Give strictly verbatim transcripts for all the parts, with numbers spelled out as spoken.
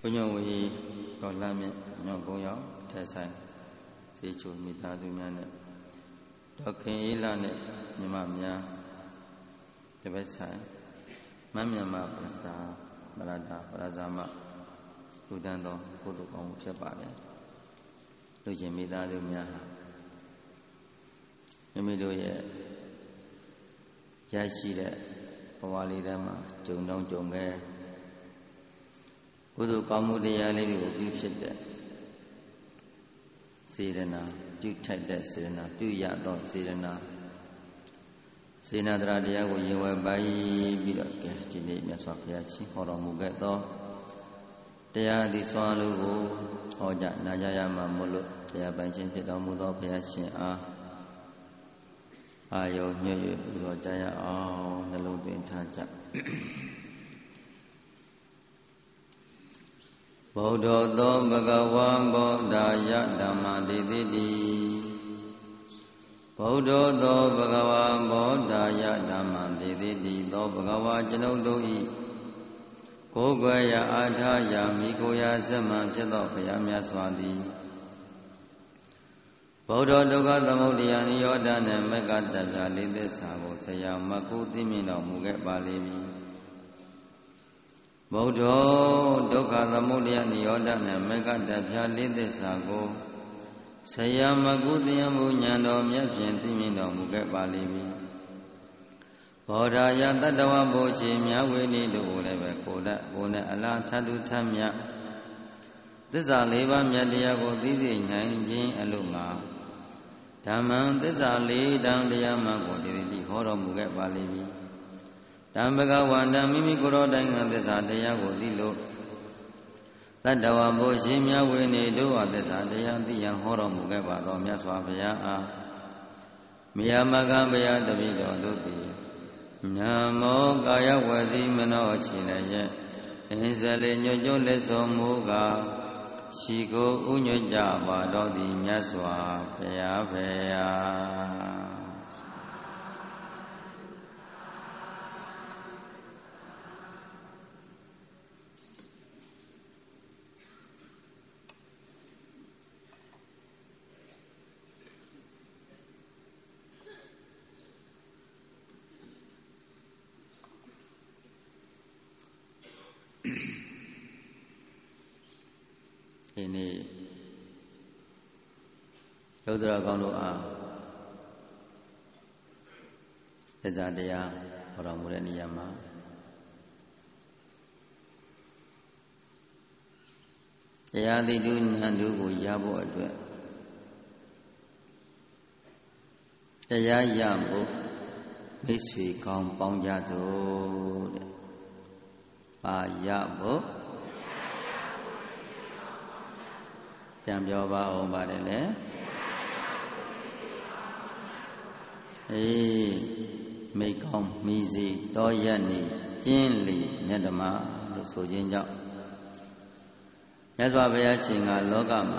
ဘုညောဝေတော်လမ်းမြညောင်ကုန်းရောက်ထဲဆိုင်စေချိုမိသားစုများနဲ့ဒေါခင်အေးလာနဲ့ညီမများတပည့်ဆိုင်မမ်းမြန်မာပရဇာပရဒာပရဇာမလူတန်းသောကုသိုလ်ကောင်းမှုဖြစ်ပါတယ်လူချင်းမိသားစုများဟာမိမိတို့ရဲ့ရရှိတဲ့ဘဝလေးထဲမှာဂျုံတောင်းဂျုံခဲကုသိုလ်ကောင်းမှုတရားလေးတွေကိုပြုဖြစ်တဲ့စေရနာပြုထိုက်တဲ့စေရနာပြုရသောစေရနာစေနာတရားတရားကိုရင်ဝယ်ပိုင်ပြီးတော့ကဲဒီနေ့မြတ်စွာဘုရားချင်းဟောတော်မူခဲ့သောတရားအသည့်စွမ်းလို့ကိုဟောကြနာကြရမှာမို့လို့တရားပိုင်ခြင်းဖြစ်တော်မူသောဘုရားရှင်အားအာယုံညွှတ်၍ပူဇော်ကြရအောင်နှလုံးသွင်းထားကြဗုဒ္ဓသောဘဂဝံဗုဒ္ဓယဓမ္မတိတိတိဗုဒ္ဓသောဘဂဝံဗုဒ္ဓယဓမ္မတိတိတိသောဘဂဝါကျွန်ုပ်တို့၏ကိုယ်ွယ်ရာအာထာယာမိကိုရာဇမံဖြစ်သောဘုရားမြတ်စွာသည်ဗုဒ္ဓဒုက္ခသမုဒယနိရောဓနှင့်မက္ကတပြလေးသစ္စာကိုဆရာမကုသိမြင့်တော်မူခဲ့ပါလိမ့်မည်ဗုဒ္ဓဒုက္ခသမုဒယနိရောဓနှင့်မက္ကတပြလေးသစ္စာကိုဆရာမကုသိယမှုဉာဏ်တော်မြတ်ဖြင့်သိမြင်တော်မူခဲ့ပါလိမ့်မည်ဘောဓာယတတ္တဝဘုချေမြဝေနိတို့ကိုလည်းပဲကိုယ်နဲ့ကိုယ်နဲ့အလားထတုထမြတ်သစ္စာလေးပါးမြတ်တရားကိုသိသိနိုင်ခြင်းအလို့ငါဓမ္မံသစ္စာလေးတန်တရားမှကိုတည်တည်ဟောတော်မူခဲ့ပါလိမ့်မည်တံဘဂဝန္တမိမိကိုယ်တော်တိုင်ကသစ္စာတရားကိုသိလို့တတ္တဝဘုရှင်မြဝေနေတို့ဟာသစ္စာတရားသိရန်ဟောတော်မူခဲ့ပါသောမြတ်စွာဘုရားအားမြာမကဘုရားတပည့်တော်တို့သည်ညာမောကာယဝစီမနောခြေလည်းရဲ့အင်းစလေးညွတ်ညွတ်လက်ဆုံးမူကားရှိကိုဥညွတ်ကြပါတော်သည်မြတ်စွာဘုရားဘုရားဒီနေ့ယုဒ္ဓရာကောင်းတို့အားသစ္စာတရားဟောတော်မူတဲ့နေရာမှာတရားသိတုဉာဏ်တို့ကိုရဖို့အတွက်တရားရဖို့မိတ်ဆွေကောင်းပေါင်းကြသို့တဲ့။ပါရဖို့ပြန်ပြောပါအောင်ပါတယ်လေအေးမိကောင်းမိစီတောရက်နေကျင်းလီမြတ်ဓမ္မလို့ဆိုခြင်းကြောင့်မြတ်စွာဘုရားရှင်ကလောကမှာ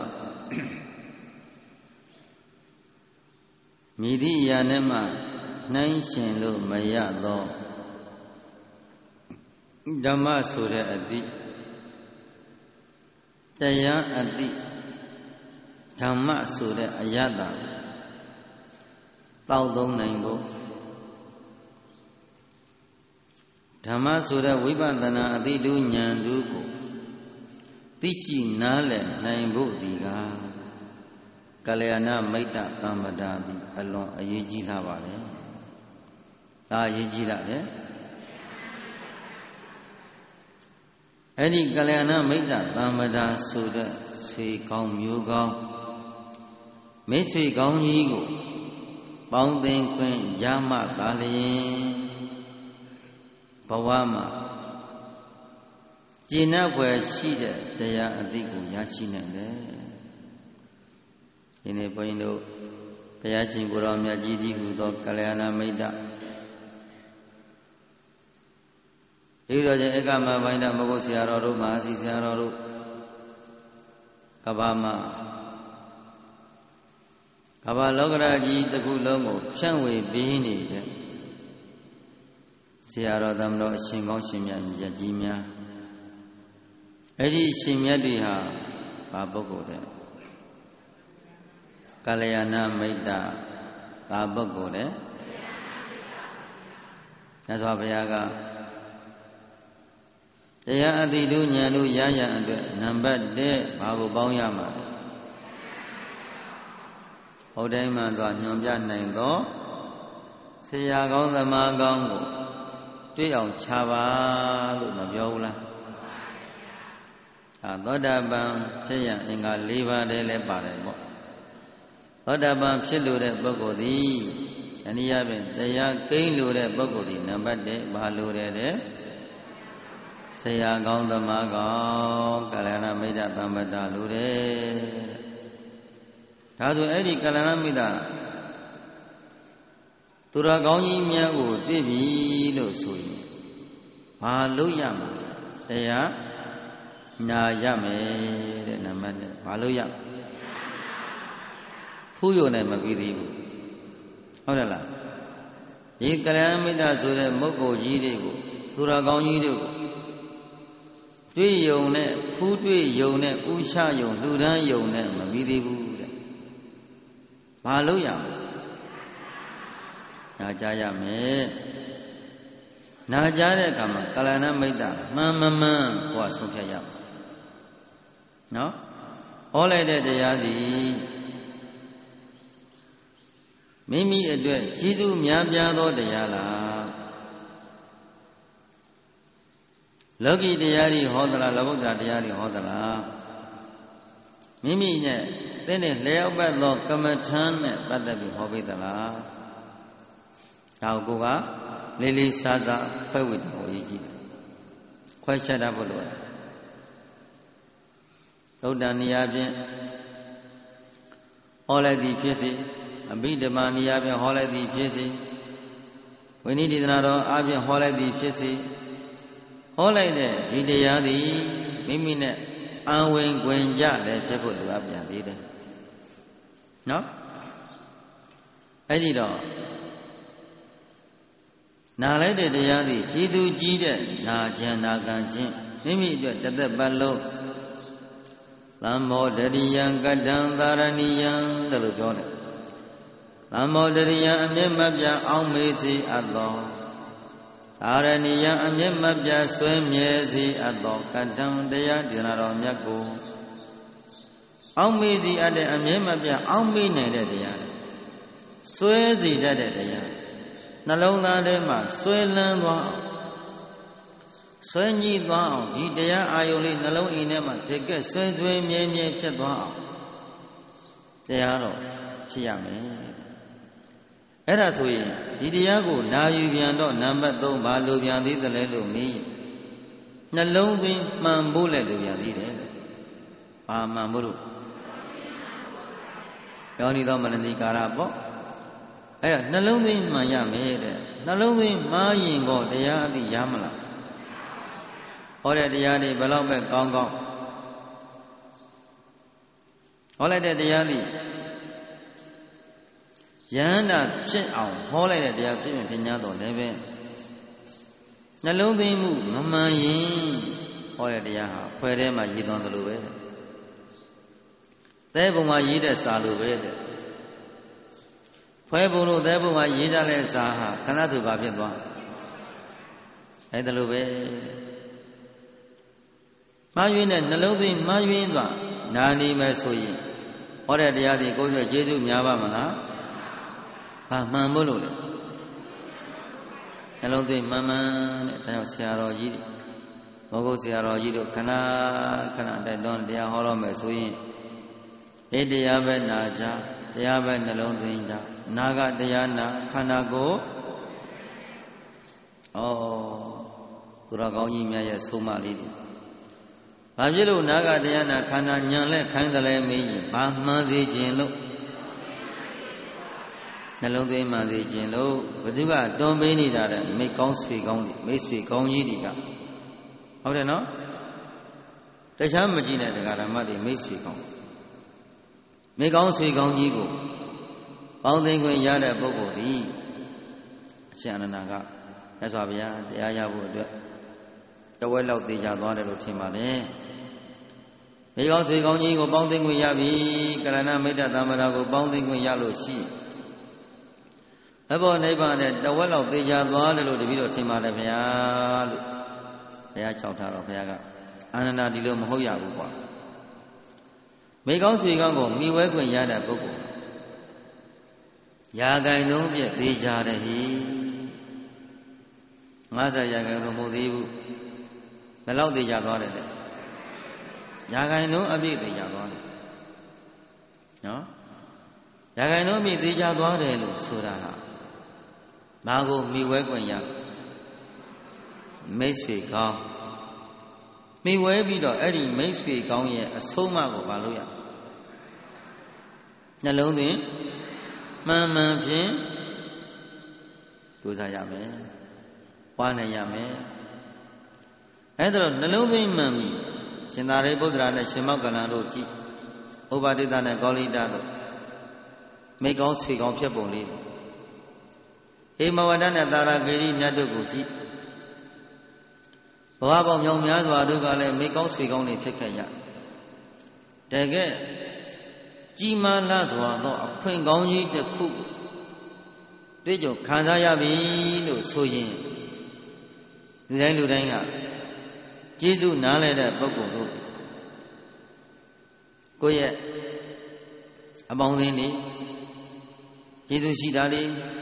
မြည်သည့်အရာနဲ့မှနှိုင်းရှင်လို့မရသောဓမ္မဆိုတဲ့အသည့်တရားအသည့်ဓမ္မဆိုတဲ့အယတ္တတောက်သုံးနိုင်ဖို့ဓမ္မဆိုတဲ့ဝိပဿနာအတိတုဉာဏ်တို့ကိုသိရှိနားလည်နိုင်ဖို့ဒီကကလျာဏမိတ်တသံပဒါသည်အလွန်အရေးကြီးလာပါလေ။ဒါအရေးကြီးလာလေ။အဲ့ဒီကလျာဏမိတ်တသံပဒါဆိုတဲ့ဆွေကောင်းမျိုးကောင်းမိတ်ဆွေကောင်းကြီးကိုပေါင်းသင်ခွင့်ရမှသာလျှင်ဘဝမှာကျင့်နှံ့ဖွယ်ရှိတဲ့တရားအသိကိုရရှိနိုင်တယ်ဒီနေ့ဘုန်းကြီးတို့ဘုရားရှင်ကိုယ်တော်မြတ်ကြီးသည်ဟူသောကလျာဏမိတ်တဒီတော့ကျဧကမပိုင်းတမဂုတ်ဆရာတော်တို့မဟာစီဆရာတော်တို့ကဘာမှာကဘာလောကရာကြီးတစ်ခုလုံးကိုဖြန့်ဝေပေးနေတဲ့ဆရာတော်သမတော်အရှင်ကောင်းရှင်မြတ်ကြီးများအဲ့ဒီရှင်မြတ်တွေဟာဘာပုဂ္ဂိုလ်လဲကာလယာဏမိတ်တာဘာပုဂ္ဂိုလ်လဲမြတ်စွာဘုရားကတရားအတိတို့ဉာဏ်တို့ရရအတွက်နံပါတ်၁ဘာကိုပေါင်းရမှာလဲဟောတိုင်းမှသွားညွန်ပြနိုင်သောဆရာကောင်းသမားကောင်းကိုတွေ့အောင်ခြားပါလို့မပြောဘူးလားအာသောတာပန်ဖြစ်ရန်အင်္ဂါ၄ပါးတည်းလည်းပါတယ်ပေါ့သောတာပန်ဖြစ်လို့တဲ့ပုဂ္ဂိုလ်သည်အနည်းအားဖြင့်တရားကိန်းလို့တဲ့ပုဂ္ဂိုလ်သည်နံပါတ်၁ဘာလို့တဲ့တဲ့ဆရာကောင်းသမားကောင်းကာလနာမိတ်တသမ္ပတ္တလို့တဲ့ဒါဆိုအဲ့ဒီကာလနာမိတ်တသူတော်ကောင်းကြီးများကိုတွေ့ပြီလို့ဆိုရင်ဘာလို့ရမှာတရားနာရမယ်တဲ့နံပါတ်၁ဘာလို့ရဖူးယုံနဲ့မပြီးသေးဘူးဟုတ်တယ်လားဒီကလျာဏမိတ်တဆိုတဲ့မုတ်ကိုကြီးတွေကိုသူတော်ကောင်းကြီးတွေကိုတွေ့ယုံနဲ့ဖူးတွေ့ယုံနဲ့ဥချယုံလူဒန်းယုံနဲ့မပြီးသေးဘူးတဲ့ဘာလို့ရမှာနာကြားရမယ်နာကြားတဲ့အခါမှာကလျာဏမိတ်တမှန်မမှန်ကိုယ်ဆုံးဖြတ်ရမယ်နော်ဟောလိုက်တဲ့တရားသည်မိမိအတွက်ကျေးဇူးများပြားသောတရားလားလောကီတရားတွေဟောသလားလောကုတ္တရာတရားတွေဟောသလားမိမိနဲ့သင်တဲ့လျှောက်ပတ်သောကမ္မထမ်းနဲ့ပတ်သက်ပြီးဟောပေးသလားဒါကိုကလေးလေးစားစားခွဲဝေတော်ရေးကြည့်တယ်ခွဲချက်တတ်ဖို့လိုတယ်သုတ်တန်နေရာဖြင့်ဟောလိုက်သည်ဖြစ်စေအဘိဓမ္မာနေရာဖြင့်ဟောလိုက်သည်ဖြစ်စေဝိနည်းဒေသနာတော်အပြင်ဟောလိုက်သည်ဖြစ်စေဟောလိုက်တဲ့ဒီတရားသည်မိမိနဲ့အံဝင်ခွင်ကြလည်းဖြစ်ဖို့လိုအပ်ပြန်သေးတယ်နော်အဲ့ဒီတော့နာလိုက်တဲ့တရားသည်ကျေးဇူးကြီးတဲ့နာကျင်နာခံခြင်းမိမိအတွက်တစ်သက်ပတ်လုံးသမ္မောတရိယံကတ္တံသာရဏိယံတယ်လို့ပြောတယ်သမ္မောတရိယံအမျက်မပြအောင်မေစေအပ်သောသာရဏိယံအမျက်မပြဆွဲမြဲစေအပ်သောကတ္တံတရားဒေသနာတော်မြတ်ကိုအောင်မေစီအပ်တဲ့အမျက်မပြအောင်မေနိုင်တဲ့တရားဆွဲစီတတ်တဲ့တရားနှလုံးသားထဲမှာဆွဲလန်းသွားအောင်ဆွဲညှိသွားအောင်ဒီတရားအာယုံလေးနှလုံးအိမ်ထဲမှာတကယ်ဆွဲဆွဲမြဲမြဲဖြစ်သွားအောင်တရားတော်ဖြစ်ရမယ်အဲ့ဒါဆိုရင်ဒီတရားကိုနာယူပြန်တော့နံပါတ်၃ဘာလိုပြန်သေးတယ်လဲလို့မေးရင်နှလုံးသွင်းမှန်ဖို့လည်းလိုပြန်သေးတယ်တဲ့ဘာမှန်ဖို့လို့ယောနိသောမနတိကာရပေါ့အဲ့ဒါနှလုံးသွင်းမှန်ရမယ်တဲ့နှလုံးသွင်းမှားရင်ကောတရားအသိရမလားဟောတဲ့တရားတွေဘယ်လောက်ပဲကောင်းကောင်းဟောလိုက်တဲ့တရားသည်ယန္တာဖြစ်အောင်ဟောလိုက်တဲ့တရားဖြစ်ရင်ပညာတော်လည်းပဲနှလုံးသွင်းမှုမမှန်ရင်ဟောတဲ့တရားဟာဖွဲထဲမှာရည်သွန်းသလိုပဲတဲ့သဲပုံမှာရေးတဲ့စာလိုပဲတဲ့ဖွဲပုံလို့သဲပုံမှာရေးကြတဲ့စာဟာခဏသူဘာဖြစ်သွားအဲ့ဒါလိုပဲမှားယွင်းတဲ့နှလုံးသွင်းမှားယွင်းသွားနာနေမယ်ဆိုရင်ဟောတဲ့တရားဒီကိုယ်ဆိုကျေးဇူးများပါမလားဘာမှန်မို့လို့လဲနှလုံးသွင်းမှန်မှန်တဲ့ဒါကြောင့်ဆရာတော်ကြီးဘောဂုတ်ဆရာတော်ကြီးတို့ခဏခဏတိုက်တွန်းတရားဟောတော့မယ်ဆိုရင်အေးတရားပဲနာကြတရားပဲနှလုံးသွင်းကြနာကတရားနာခန္ဓာကိုယ်ဩသူတော်ကောင်းကြီးများရဲ့ဆုံးမလေးတွေဘာဖြစ်လို့နာဂတရားနာခန္ဓာညံလဲခိုင်းတယ်လဲမေးရင်ဘာမှန်စေခြင်းလို့နှလုံးသွင်းမှန်စေခြင်းလို့ဘုသူကတွန်းပေးနေတာတဲ့မိကောင်းဆွေကောင်းတွေမိတ်ဆွေကောင်းကြီးတွေကဟုတ်တယ်နော်တခြားမကြည့်တဲ့တရားဓမ္မတွေမိတ်ဆွေကောင်းမိကောင်းဆွေကောင်းကြီးကိုပေါင်းသိခွင့်ရတဲ့ပုဂ္ဂိုလ်သည်အရှင်အနန္ဒာကမြတ်စွာဘုရားတရားရဖို့အတွက်တဝက်လောက်သိကြသွားတယ်လို့ထင်ပါတယ်မိကောင်းဆွေကောင်းကြီးကိုပေါင်းသိခွင့်ရပြီကရဏမိတ်တသမ္မာရာကိုပေါင်းသိခွင့်ရလို့ရှိအဘောနိဗ္ဗာန်နဲ့တဝက်လောက်သေချာသွားတယ်လို့တပည့်တော်ထင်ပါတယ်ဗျာလို့ဘုရားကြောက်ထားတော့ဘုရားကအာနန္ဒာဒီလိုမဟုတ်ရဘူးကွာမိကောင်းဆွေကောင်းကိုမိဝဲခွင့်ရတဲ့ပုဂ္ဂိုလ်ရာဂိုင်လုံးပြည့်သေချာတယ်ဟိငါးဆယ်ရာဂိုင်လုံးမဟုတ်သေးဘူးဘယ်လောက်သေချာသွားတယ်လဲရာဂိုင်လုံးအပြည့်သေချာသွားတယ်နော်ရာဂိုင်လုံးအပြည့်သေချာသွားတယ်လို့ဆိုတာဟာဘာကိုမိဝဲခွင့်ရမိတ်ဆွေကောင်းမိဝဲပြီးတော့အဲ့ဒီမိတ်ဆွေကောင်းရဲ့အဆုံးအမကိုမလုပ်ရနှလုံးသွင်းမှန်မှန်ဖြင့်ကြိုးစားရမယ်ပွားနိုင်ရမယ်အဲ့ဒါတော့နှလုံးသွင်းမှန်ပြီရှင်သာရိပုတ္တရာနဲ့ရှင်မောက္ကလန်တို့ကြည့်ဥပါဒိတနဲ့ကောလိတတို့မိကောင်းဆွေကောင်းဖြစ်ပုံလေးဟေမဝဒနဲ့တာရဂေရိမြတ်တို့ကိုကြည့်ဘဝပေါင်းမြောင်များစွာတို့ကလည်းမိကောင်းဆွေကောင်းတွေဖြစ်ခဲ့ကြတကယ်ကြီးမားလာစွာသောအခွင့်ကောင်းကြီးတစ်ခုတွေ့ကြုံခံစားရပြီလို့ဆိုရင်လူတိုင်းလူတိုင်းကကျေးဇူးနားလဲတဲ့ပုဂ္ဂိုလ်တို့ကိုယ့်ရဲ့အပေါင်းအသင်းတွေကျေးဇူးရှိတာတွေ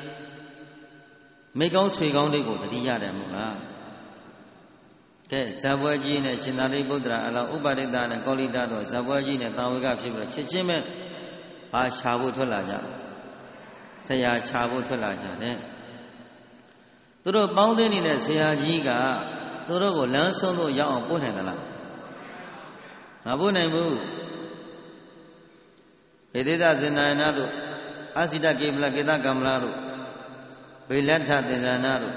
မိကောင်းဆွေကောင်းတွေကိုတတိရတယ်မို့လားကဲဇဘွဲကြီးနဲ့ရှင်သာရိပုတ္တရာအလောဥပါဒိတနဲ့ကောလိတတို့ဇဘွဲကြီးနဲ့တာဝေကဖြစ်ပြီးတော့ချစ်ချင်းပဲဘာခြာဖို့ထွက်လာကြဆရာခြာဖို့ထွက်လာကြတယ်သူတို့ပေါင်းသိနေတဲ့ဆရာကြီးကသူတို့ကိုလမ်းဆုံးသို့ရောက်အောင်ပို့နိုင်သလားမပို့နိုင်ဘူးဧသေသဇင်နာယနာတို့အာစိတကေပလကေသကမ္မလာတို့ဗေလထသင်္ဇာနာတို့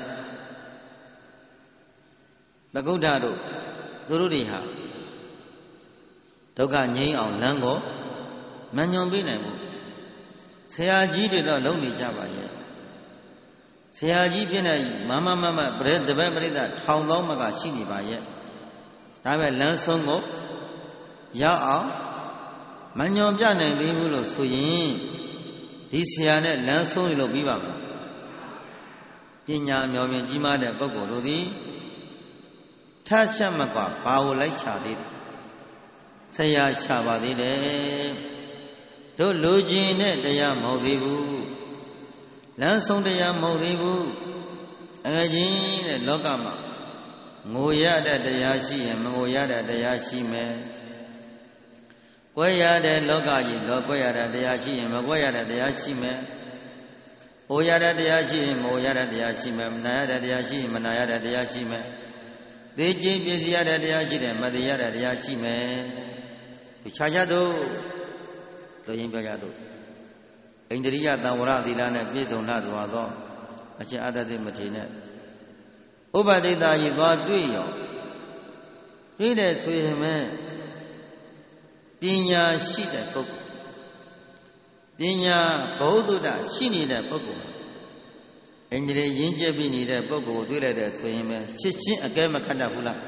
ပကုဋ္ဌတို့သူတို့တွေဟာဒုက္ခငြိမ်းအောင်လမ်းကိုမညွန်ပေးနိုင်ဘူးဆရာကြီးတွေတော့လုံးနေကြပါရဲ့ဆရာကြီးဖြစ်နေမမမမပရိတပည့်ပရိသတ်ထောင်သောမကရှိနေပါရဲ့ဒါပဲလမ်းဆုံးကိုရောက်အောင်မညွန်ပြနိုင်သေးဘူးလို့ဆိုရင်ဒီဆရာနဲ့လမ်းဆုံးလို့ပြီးပါမလားပညာအမြော်မြင်ကြီးမားတဲ့ပုဂ္ဂိုလ်တို့သည်ထချက်မကွာဘာကိုလိုက်ချသေးတယ်ဆရာချပါသေးတယ်တို့လူချင်းနဲ့တရားမဟုတ်သေးဘူးလမ်းဆုံးတရားမဟုတ်သေးဘူးအငယ်ချင်းတဲ့လောကမှာငိုရတဲ့တရားရှိရင်မငိုရတဲ့တရားရှိမယ်ကွဲရတဲ့လောကကြီးလောကွဲရတဲ့တရားရှိရင်မကွဲရတဲ့တရားရှိမယ်ဟိုရတဲ့တရားရှိရင်မဟိုရတဲ့တရားရှိမယ်မနာရတဲ့တရားရှိရင်မနာရတဲ့တရားရှိမယ်သိချင်းပြည့်စည်ရတဲ့တရားရှိတယ်မသိရတဲ့တရားရှိမယ်ဒီခြားခြားတို့တို့ရင်ပြောကြတို့ဣန္ဒြိယသံဝရသီလနဲ့ပြည့်စုံလာတော်သောအရှင်အတ္တသိမထေရနဲ့ဥပဒိတကြီးသွားတွေ့ရောတွေ့တဲ့ဆိုရင်မဲ့ပညာရှိတဲ့ပုဂ္ဂိုလ်ပညာဘုဒ္ဓတရှိနေတဲ့ပုဂ္ဂိုလ်အင်္ဂလိပ်ရင်းကျက်ပြီးနေတဲ့ပုဂ္ဂိုလ်ကိုတွေ့လိုက်တဲ့ဆိုရင်ပဲချစ်ချင်းအကဲမခတ်တတ်ဘူးလား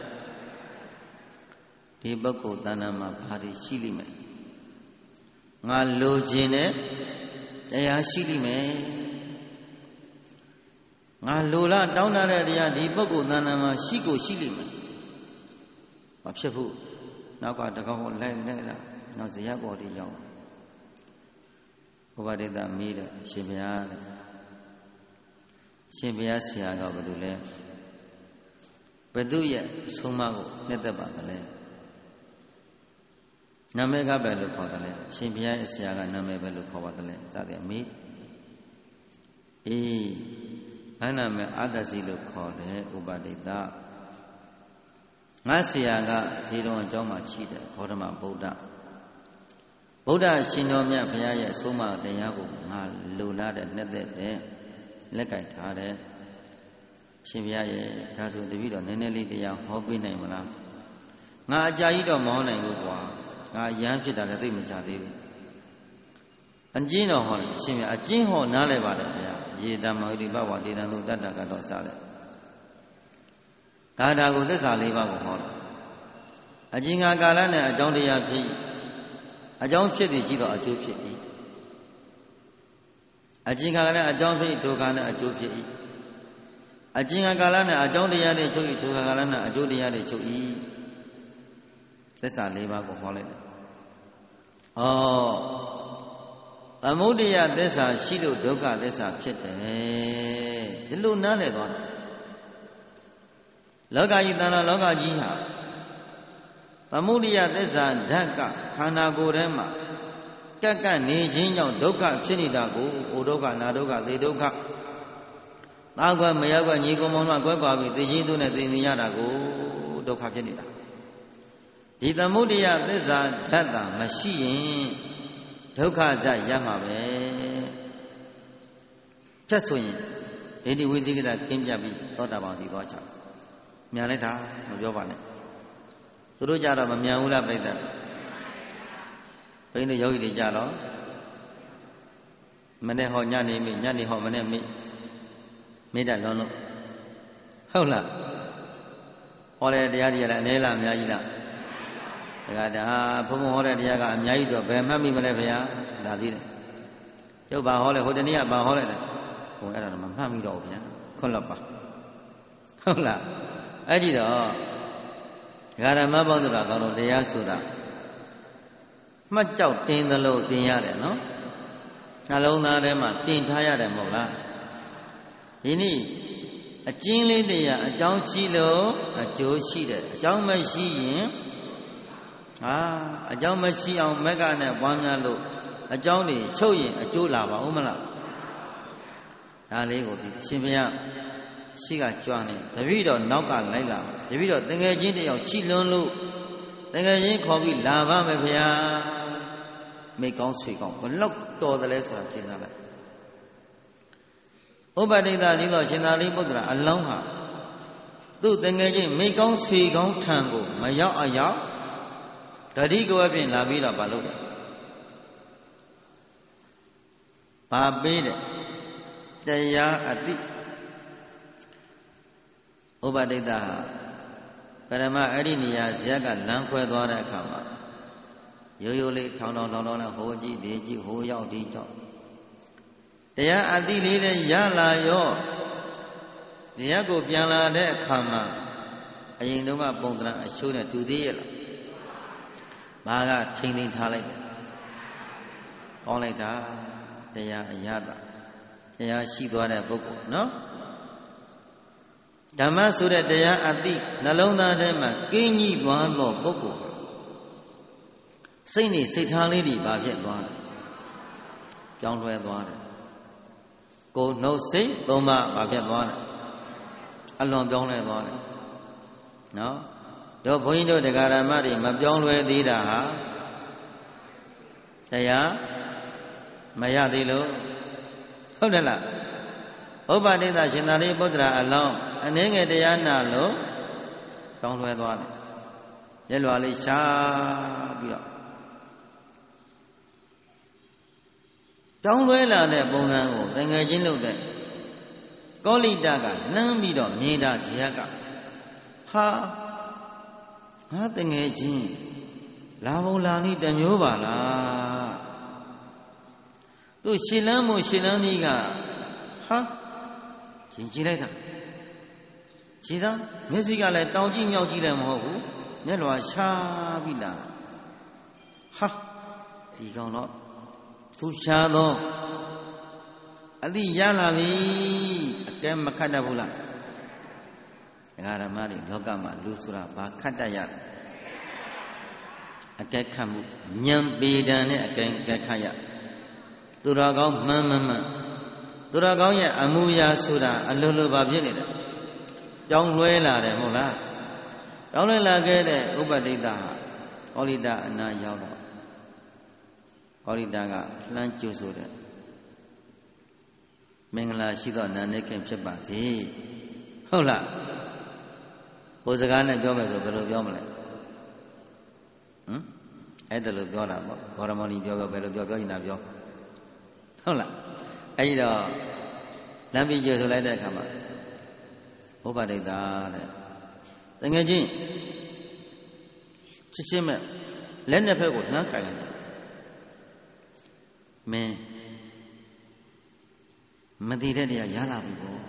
ဒီပုဂ္ဂိုလ်တဏ္ဍာမှာဘာတွေရှိလိမ့်မယ်ငါလိုချင်တဲ့တရားရှိလိမ့်မယ်ငါလိုလားတောင်းတတဲ့တရားဒီပုဂ္ဂိုလ်တဏ္ဍာမှာရှိကိုရှိလိမ့်မယ်ဘာဖြစ်ဖို့နောက်ကတကောက်လိုက်လိုက်လာနောက်ဇယပေါ်တည်းရောက်ဥပဒိတမေးတယ်ရှင်ဘုရားတဲ့ရှင်ဘုရားဆရာကဘာလို့လဲဘယ်သူရဲ့အဆုံးအမကိုနှစ်သက်ပါသလဲနာမည်ကပဲလို့ခေါ်တယ်လေရှင်ဘုရားရဲ့ဆရာကနာမည်ပဲလို့ခေါ်ပါတယ်လေစသည်မေးအေးအဲ့နာမည်အာတ္တစီလို့ခေါ်တယ်ဥပဒိတငါဆရာကဇေတုံအကြောင်းမှာရှိတယ်ဂေါတမဗုဒ္ဓဗုဒ္ဓရှင်တော်မြတ်ဘုရားရဲ့အဆုံးအမတရားကိုငါလိုလားတဲ့နှစ်သက်တဲ့လက်ကင်ထားတယ်ရှင်ဘုရားရဲ့ဒါဆိုတပည့်တော်နည်းနည်းလေးတရားဟောပေးနိုင်မလားငါအကြာကြီးတော့မဟောနိုင်ဘူးကွာငါရမ်းဖြစ်တာလည်းသိမကြသေးဘူးအကျဉ်းတော်ဟောတယ်ရှင်ဘုရားအကျဉ်းဟောနားလဲပါတယ်ဗျာယေတမဟိတိဘဝဒေတံလို့တတ္တကတော့စားတယ်ဂါထာကိုသစ္စာလေးပါးကိုဟောတယ်အကျဉ်းကာကာလနဲ့အကြောင်းတရားဖြစ်အကြောင်းဖြစ်သည်ရှိသောအကျိုးဖြစ်၏အကျဉ်းကာကာလနဲ့အကြောင်းဖြစ်ဒုက္ခနဲ့အကျိုးဖြစ်၏အကျဉ်းကာလနဲ့အကြောင်းတရားတွေချုပ်၏ဒုက္ခကာလနဲ့အကျိုးတရားတွေချုပ်၏သစ္စာ၄ပါးကိုဟောလိုက်တယ်။ဩသမုဒယသစ္စာရှိလို့ဒုက္ခသစ္စာဖြစ်တယ်ဒီလိုနားလည်သွားတယ်လောကကြီးတဏ္ဍာလောကကြီးဟာသမုဒယသစ္စာဓာတ်ကခန္ဓာကိုယ်ထဲမှာကက်ကပ်နေခြင်းကြောင့်ဒုက္ခဖြစ်နေတာကိုအိုဒုက္ခနာဒုက္ခသေဒုက္ခသားကွယ်မယောက်ကညီကောင်မောင်တို့ကွဲကွာပြီးသိချင်းသူနဲ့သိနေရတာကိုဒုက္ခဖြစ်နေတာဒီသမုဒယသစ္စာဓာတ်တာမရှိရင်ဒုက္ခကြရမှာပဲချက်ဆိုရင်ဒိဋ္ဌိဝိသိကိစ္စကင်းပြပြီးသောတာပန်ဒီသွားချမြန်လိုက်တာမပြောပါနဲ့သူတို့ကြတော့မမြန်ဘူးလားပြိတ္တဘိန်းတို့ယောဂီတွေကြတော့မနေ့ဟောညနေမိညနေဟောမနေ့မိမေတ္တာလုံးလို့ဟုတ်လားဟောတဲ့တရားတွေလည်းအနေလားအများကြီးလားဒါကဒါဘုံဘုံဟောတဲ့တရားကအများကြီးတော့ဘယ်မှတ်မိမလဲဗျာဒါသေးတယ်ကျုပ်ဘာဟောလဲဟိုတနေ့ကဘာဟောလိုက်တယ်ဟိုအဲ့ဒါတော့မမှတ်မိတော့ဘူးဗျာခွန်းလောက်ပါဟုတ်လားအဲ့ဒီတော့ဂါရမဘောဓရာကောင်းလို့တရားဆိုတာမှတ်ကြောက်တင်သလိုတင်ရတယ်နော်နှလုံးသားထဲမှာတင်ထားရတယ်မဟုတ်လားဒီနေ့အကျဉ်းလေးတရားအကြောင်းရှိလို့အကျိုးရှိတယ်အကြောင်းမရှိရင်ဟာအကြောင်းမရှိအောင်မက်ကနဲ့ပွားများလို့အကြောင်းတွေချုပ်ရင်အကျိုးလာပါဦးမလားဒါလေးကိုဒီရှင်ဘုရားရှိကကြွနေတပည့်တော်နောက်ကလိုက်လာတပည့်တော်တငယ်ချင်းတယောက်ရှိလွန်းလို့တငယ်ချင်းခေါ်ပြီးလာပါမယ်ဗျာမိကောင်းဆွေကောင်းဘလောက်တော်တယ်လဲဆိုတာရှင်းသားလိုက်ဥပဒိတဒီတော့ရှင်သာရိပုတ္တရာအလောင်းဟာသူ့တငယ်ချင်းမိကောင်းဆွေကောင်းထံကိုမရောက်အရောက်ဂတိကဝဖြင့်လာပြီးတော့မလုပ်တယ်ဘာပေးတယ်တရားအတိဥပဒိတဟာပရမအဲ့ဒီနေရာဇက်ကလမ်းခွဲသွားတဲ့အခါမှာရိုးရိုးလေးထောင်ထောင်ထောင်ထောင်နဲ့ဟိုကြည့်ဒီကြည့်ဟိုရောက်ဒီကြောက်တရားအတိလေးနဲ့ရလာရောတရားကိုပြန်လာတဲ့အခါမှာအရင်တုန်းကပုံသဏ္ဍာန်အရှိုးနဲ့တူသေးရဲ့လားဘာကထိမ့်ထိမ့်ထားလိုက်တယ်ကောင်းလိုက်တာတရားအရသာတရားရှိသွားတဲ့ပုဂ္ဂိုလ်နော်ဓမ္မဆိုတဲ့တရားအတိနှလုံးသားထဲမှာကင်းကြီးသွားသောပုဂ္ဂိုလ်စိတ်နဲ့စိတ်ထားလေးတွေဘာဖြစ်သွားလဲပြောင်းလဲသွားတယ်ကိုယ်နှုတ်စိတ်သုံးပါးဘာဖြစ်သွားလဲအလွန်ပြောင်းလဲသွားတယ်နော်တို့ဘုန်းကြီးတို့တရားဓမ္မတွေမပြောင်းလဲသေးတာဟာတရားမရသေးလို့ဟုတ်တယ်လားဥပဒိတရှင်သာရိပုတ္တရာအလောင်းအနေငယ်တရားနာလို့ပြောင်းလဲသွားတယ်ရဲလွာလေးရှားပြီးတော့ပြောင်းလဲလာတဲ့ပုံစံကိုတငယ်ချင်းလုပ်တဲ့ကောလိတကနှမ်းပြီးတော့မြင်တာဇယကဟာငါတငယ်ချင်းလာဘုံလာနည်းတမျိုးပါလားသူရှင်းလန်းမှုရှင်းလန်းနည်းကဟာရှင်းကြည့်လိုက်တာခြေသားမျက်စိကလည်းတောင်ကြည့်မြောက်ကြည့်လည်းမဟုတ်ဘူးမျက်လွှာရှားပြီးလာဟာဒီကောင်တော့သူရှားတော့အတိရလာပြီအကဲမခတ်တတ်ဘူးလားဒကာဓမ္မတွေလောကမှာလူဆိုတာဘာခတ်တတ်ရလဲအကဲခတ်မှုဉာဏ်ပေဒံနဲ့အကဲအကဲခတ်ရသူတော်ကောင်းမှန်မှန်မှန်သူတော်ကောင်းရဲ့အမှုရာဆိုတာအလိုလိုပါဖြစ်နေတယ်ပြောင်းလဲလာတယ်မဟုတ်လားပြောင်းလဲလာခဲ့တဲ့ဥပဒိတဟာကောလိတအနာရောက်တော့ကောလိတကလှမ်းကြိုဆိုတဲ့မင်္ဂလာရှိသောနာနေခင်ဖြစ်ပါစေဟုတ်လားဟိုစကားနဲ့ပြောမယ်ဆိုဘယ်လိုပြောမလဲဟမ်အဲ့ဒါလိုပြောတာပေါ့ဂေါရမောနီပြောပြောဘယ်လိုပြောပြောရင်သာပြောဟုတ်လားအဲ့ဒီတော့လမ်းပြီးကြိုဆိုလိုက်တဲ့အခါမှာဥပဒိတတဲ့တကယ်ချင်းချစ်ချင်းမဲ့လက်နှစ်ဖက်ကိုနှမ်းကြိုင်လိုက်မင်းမတည်တဲ့တရားရလာပြီပေါ့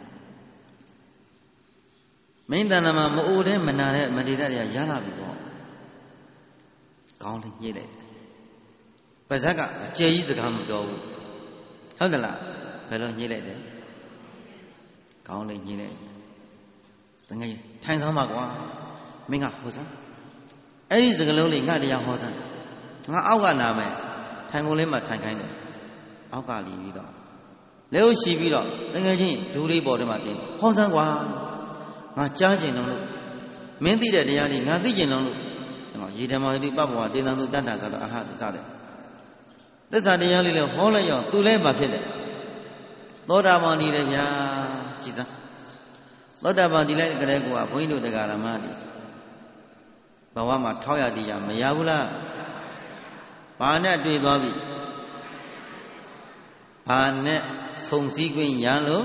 မင်းတဏ္ဍာမှာမအိုတဲ့မနာတဲ့မတည်တဲ့တရားရလာပြီပေါ့ကောင်းလေးညှိလိုက်ပါဇက်ကအကျယ်ကြီးစကားမပြောဘူးဟုတ်တယ်လားဘယ်လိုညှိလိုက်တယ်ကောင်းလေးညှိလိုက်တကယ်ထိုင်ဆောင်ပါကွာမင်းကဟောစမ်းအဲ့ဒီစကားလုံးလေးငါတရားဟောစမ်းငါအောက်ကနာမယ်ထိုင်ကုန်လေးမှထိုင်ခိုင်းတယ်အောက်ကလီပြီးတော့လက်ကိုရှိပြီးတော့တကယ်ချင်းဒူးလေးပေါ်ထဲမှာတင်ဟောစမ်းကွာငါကြားကျင်တော့လို့မင်းသိတဲ့တရားလေးငါသိကျင်တော့လို့ရေဓမ္မယတိပပ္ပဝတေတံသူတတ္တကတော့အဟသတဲ့သစ္စာတရားလေးလည်းဟောလိုက်ရောသူလည်းဘာဖြစ်လဲသောတာပန်ဒီလေဗျာကြည်စမ်းသောတာပန်ဒီလိုက်ကလေးကဘုန်းကြီးတို့တရားဓမ္မတွေဘဝမှာထောက်ရတရားမရဘူးလားဘာနဲ့တွေ့သွားပြီဘာနဲ့ဆုံစည်းခွင့်ရလို့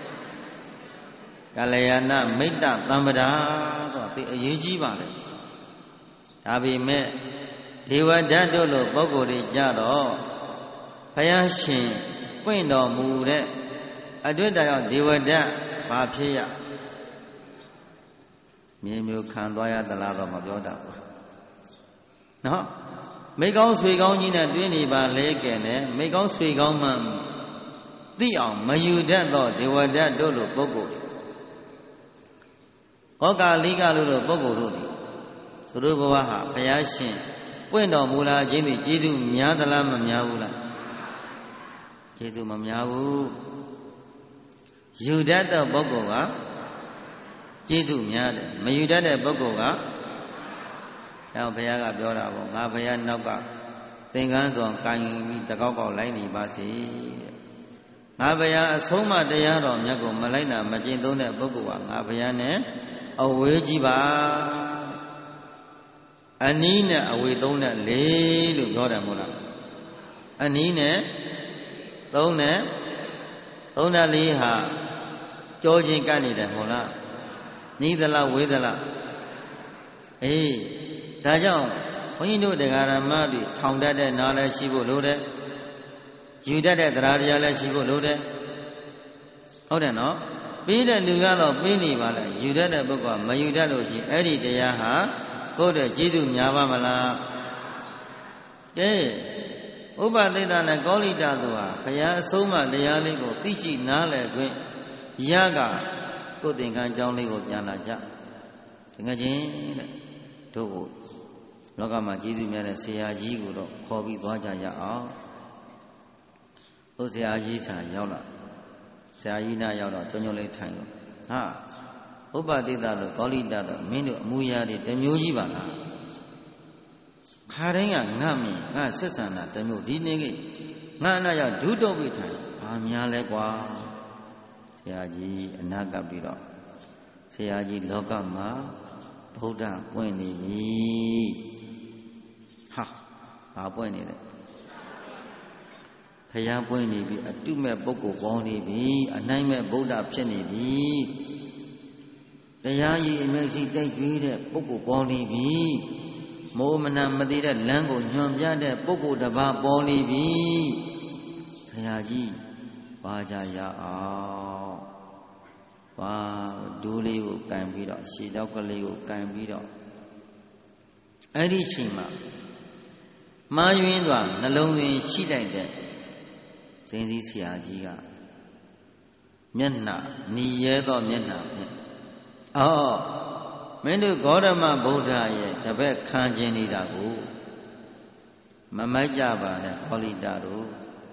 ကလျာဏမိတ္တသံပဒါဆိုတာသိအရေးကြီးပါလေဒါပေမဲ့ဒေဝဒတ်တို့လိုပုဂ္ဂိုလ်တွေကြတော့ဘုရားရှင်ပွင့်တော်မူတဲ့အတွေ့အကြုံဒေဝဒတ်ဘာဖြစ်ရမြေမျိုးခံသွားရသလားတော့မပြောတတ်ဘူးနော်မိကောင်းဆွေကောင်းကြီးနဲ့တွင်းနေပါလဲကဲနဲ့မိကောင်းဆွေကောင်းမှသိအောင်မယူတတ်သောဒေဝဒတ်တို့လိုပုဂ္ဂိုလ်တွေဟောကာလိကလိုလိုပုဂ္ဂိုလ်တို့သည်သူတို့ဘဝဟာဘုရားရှင်ပွင့်တော်မူလာခြင်းသည်ကျေးဇူးများသလားမများဘူးလားကျေးဇူးမများဘူးယူတတ်သောပုဂ္ဂိုလ်ကကျေးဇူးများတယ်မယူတတ်တဲ့ပုဂ္ဂိုလ်ကအဲဘုရားကပြောတာပေါ့ငါဘုရားနောက်ကသင်္ကန်းစွာကိုင်ပြီးတကောက်ကောက်လိုက်နေပါစေငါဘုရားအဆုံးမတရားတော်မြတ်ကိုမလိုက်နာမကျင့်သုံးတဲ့ပုဂ္ဂိုလ်ကငါဘုရားနဲ့အဝေးကြီးပါအနီးနဲ့အဝေးသုံးနဲ့လေးလို့ပြောတယ်မို့လားအနီးနဲ့သုံးနဲ့သုံးနဲ့လေးဟာကြောချင်းကပ်နေတယ်မို့လားနီးသလားဝေးသလားအေးဒါကြောင့်ဘုန်းကြီးတို့တရားဓမ္မတွေထောင်တတ်တဲ့နားလည်းရှိဖို့လိုတယ်ယူတတ်တဲ့တရားတရားလည်းရှိဖို့လိုတယ်ဟုတ်တယ်နော်ပြီးတဲ့လူကတော့ပြီးနေပါလားယူတတ်တဲ့ပုဂ္ဂိုလ်ကမယူတတ်လို့ရှိရင်အဲ့ဒီတရားဟာကိုယ့်တဲ့ကျေးဇူးများပါမလားကဲဥပသေတနဲ့ကောလိတဆိုတာဘုရားအဆုံးအမတရားလေးကိုသိရှိနားလည်ခွင့်ရကကိုယ်သင်္ကန်းကြောင်းလေးကိုပြန်လာကြတကယ်ချင်းတဲ့တို့ကိုလောကမှာကျေးဇူးများတဲ့ဆရာကြီးကိုတော့ခေါ်ပြီးသွားကြရအောင်ဟိုဆရာကြီးဆံရောက်လာဆရာကြီးနာရောက်တော့ကျုံကျုံလေးထိုင်လို့ဟာဥပတိတလို့ကောလိတတော့မင်းတို့အမူအရာတွေတစ်မျိုးကြီးပါလားခါတိုင်းကငတ်မြင်ငါဆက်ဆံတာတစ်မျိုးဒီနေ့ကငါအနာရောက်ဒုတုတ်ပြီးထိုင်ဘာများလဲကွာဆရာကြီးအနာကပ်ပြီးတော့ဆရာကြီးလောကမှာဗုဒ္ဓပွင့်နေပြီဟာဘာပွင့်နေလဲဘုရားပွင့်နေပြီအတုမဲ့ပုဂ္ဂိုလ်ပေါင်းနေပြီအနိုင်မဲ့ဗုဒ္ဓဖြစ်နေပြီတရားရည်အမျက်ရှိတိုက်ကျွေးတဲ့ပုဂ္ဂိုလ်ပေါင်းနေပြီမိုးမနာမသိတဲ့လမ်းကိုညွှန်ပြတဲ့ပုဂ္ဂိုလ်တစ်ပါးပေါင်းနေပြီဆရာကြီးပါကြရအောင်ပါဒူးလေးကိုကန်ပြီးတော့ရှည်တော့ကလေးကိုကန်ပြီးတော့အဲ့ဒီချိန်မှာမှားယွင်းသွားနှလုံးသွင်းရှိလိုက်တဲ့သင်္စီဆရာကြီးကမျက်နှာနီရဲသောမျက်နှာဖြင့်အော်မင်းတို့ဂေါတမဗုဒ္ဓရဲ့တပည့်ခံခြင်းနေတာကိုမမိုက်ကြပါနဲ့ဟောလိတာတို့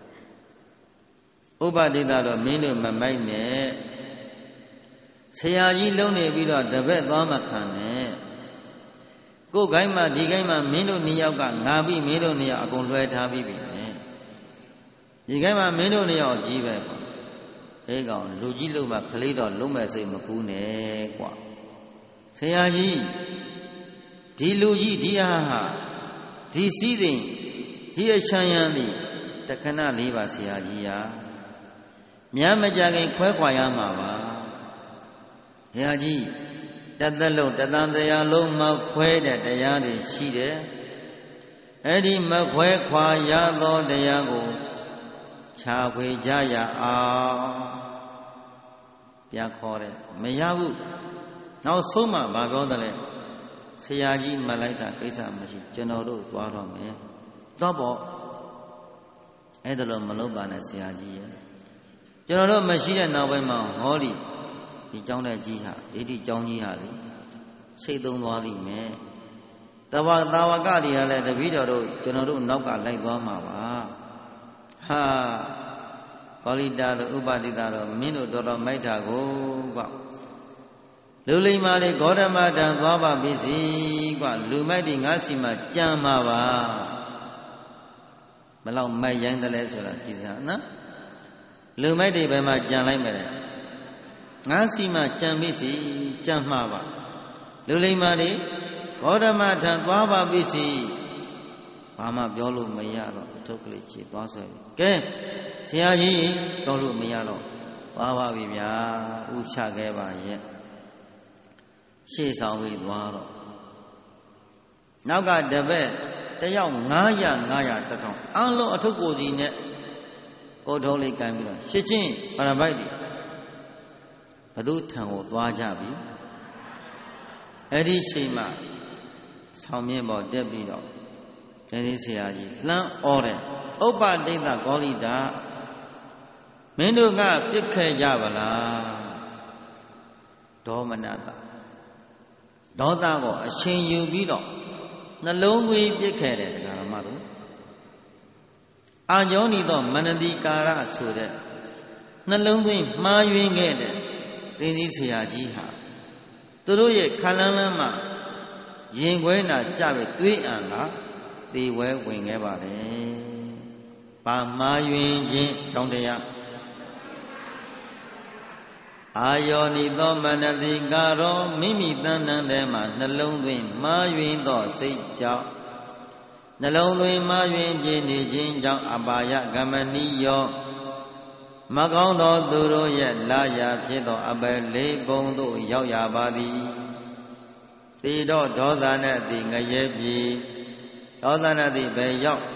ဥပတိတတော့မင်းတို့မမိုက်နဲ့ဆရာကြီးလုံးနေပြီးတော့တပည့်သွားမခံနဲ့ကိုယ်ကိုင်းမှဒီကိုင်းမှမင်းတို့နှစ်ယောက်ကငါပြီးမင်းတို့နှစ်ယောက်အကုန်လွှဲထားပြီးပြီနဲ့ဒီကိုင်းမှမင်းတို့နှစ်ယောက်ကြီးပဲကွာအေးကောင်လူကြီးလုံးမှခလေးတော့လုံးမဲ့စိတ်မကူးနဲ့ကွာဆရာကြီးဒီလူကြီးဒီဟာဟာဒီစည်းစိမ်ဒီအချမ်းရန်သည်တခဏလေးပါဆရာကြီးဟာမြတ်မကြခင်ခွဲခွာရမှာပါဆရာကြီးတသက်လုံးတသံတရားလုံးမခွဲတဲ့တရားတွေရှိတယ်အဲ့ဒီမခွဲခွာရသောတရားကိုခြာဖွေကြရအောင်ပြန်ခေါ်တယ်မရဘူးနောက်ဆုံးမှဘာပြောတယ်လဲဆရာကြီးမလိုက်တာကိစ္စမရှိကျွန်တော်တို့သွားတော့မယ်တော့ပေါ့အဲ့ဒါလို့မလုပ်ပါနဲ့ဆရာကြီးရဲ့ကျွန်တော်တို့မရှိတဲ့နောက်ပိုင်းမှာဟောဒီဒီเจ้าတဲ့ကြီးဟာဒိဋ္ဌိเจ้าကြီးဟာလေစိတ်သုံးသွားလိမ့်မယ်တဝတာဝကတွေကလည်းတပည့်တော်တို့ကျွန်တော်တို့နောက်ကလိုက်သွားမှာပါဟာကောလိတာတို့ဥပတိတာတို့မင်းတို့တော်တော်မိုက်တာကိုကွလူလိမ္မာလေးဂေါတမတံသွားပါပြီစီကွလူမိုက်တွေငါစီမှာကြံမှာပါမလောက်မိုက်ရိုင်းတယ်လဲဆိုတာကြည်စားနော်လူမိုက်တွေဘယ်မှာကြံလိုက်မယ်လဲငါစီမှာကြံပြီစီကြံမှာပါလူလိမ္မာတွေဂေါတမထံသွားပါပြီစီဘာမှပြောလို့မရတော့အထုပ်ကလေးခြေသွားဆွဲပြီကဲဆရာကြီးပြောလို့မရတော့သွားပါပြီဗျာဥချခဲ့ပါရဲ့ရှေ့ဆောင်ပြီးသွားတော့နောက်ကတပည့်တယောက်900 900 1000အလုံးအထုပ်ကိုစီနဲ့ကိုထုံးလေးကန်ပြီးတော့ရှစ်ချင်းပရပိုက်တွေဘသူထံကိုသွားကြပြီအဲ့ဒီချိန်မှာဆောင်းမြင့်ပေါ်တက်ပြီးတော့ကျင်းသေးဆရာကြီးလှမ်းဩတယ်ဥပ္ပဒိဋ္ဌကောလိတာမင်းတို့ကပြစ်ခဲ့ကြပါလားဒေါမနတဒေါသကိုအရှင်ယူပြီးတော့နှလုံးသွင်းပြစ်ခဲ့တယ်တရားတော်မတို့အာယောနိသောမနတိကာရဆိုတဲ့နှလုံးသွင်းမှားယွင်းခဲ့တဲ့သိသိဆရာကြီးဟာသူတို့ရဲ့ခလန်းလန်းမှာရင်ခွဲနာကြပဲသွေးအံကသေဝဲဝင်ခဲ့ပါတယ်။ပါမှားယွင်းခြင်းကြောင့်တရားအာယောနိသောမနတိကာရောမိမိတဏ္ဍန်ထဲမှာနှလုံးသွင်းမှားယွင်းသောစိတ်ကြောင့်နှလုံးသွင်းမှားယွင်းခြင်းနေခြင်းကြောင့်အပါယဂမနိယောမကောင်းသောသူတို့ရဲ့လာရာဖြစ်သောအပယ်လေးပုံသို့ရောက်ရပါသည်သေတော့ဒေါသနဲ့သည်ငရဲပြီဒေါသနဲ့သည်ဘယ်ရောက်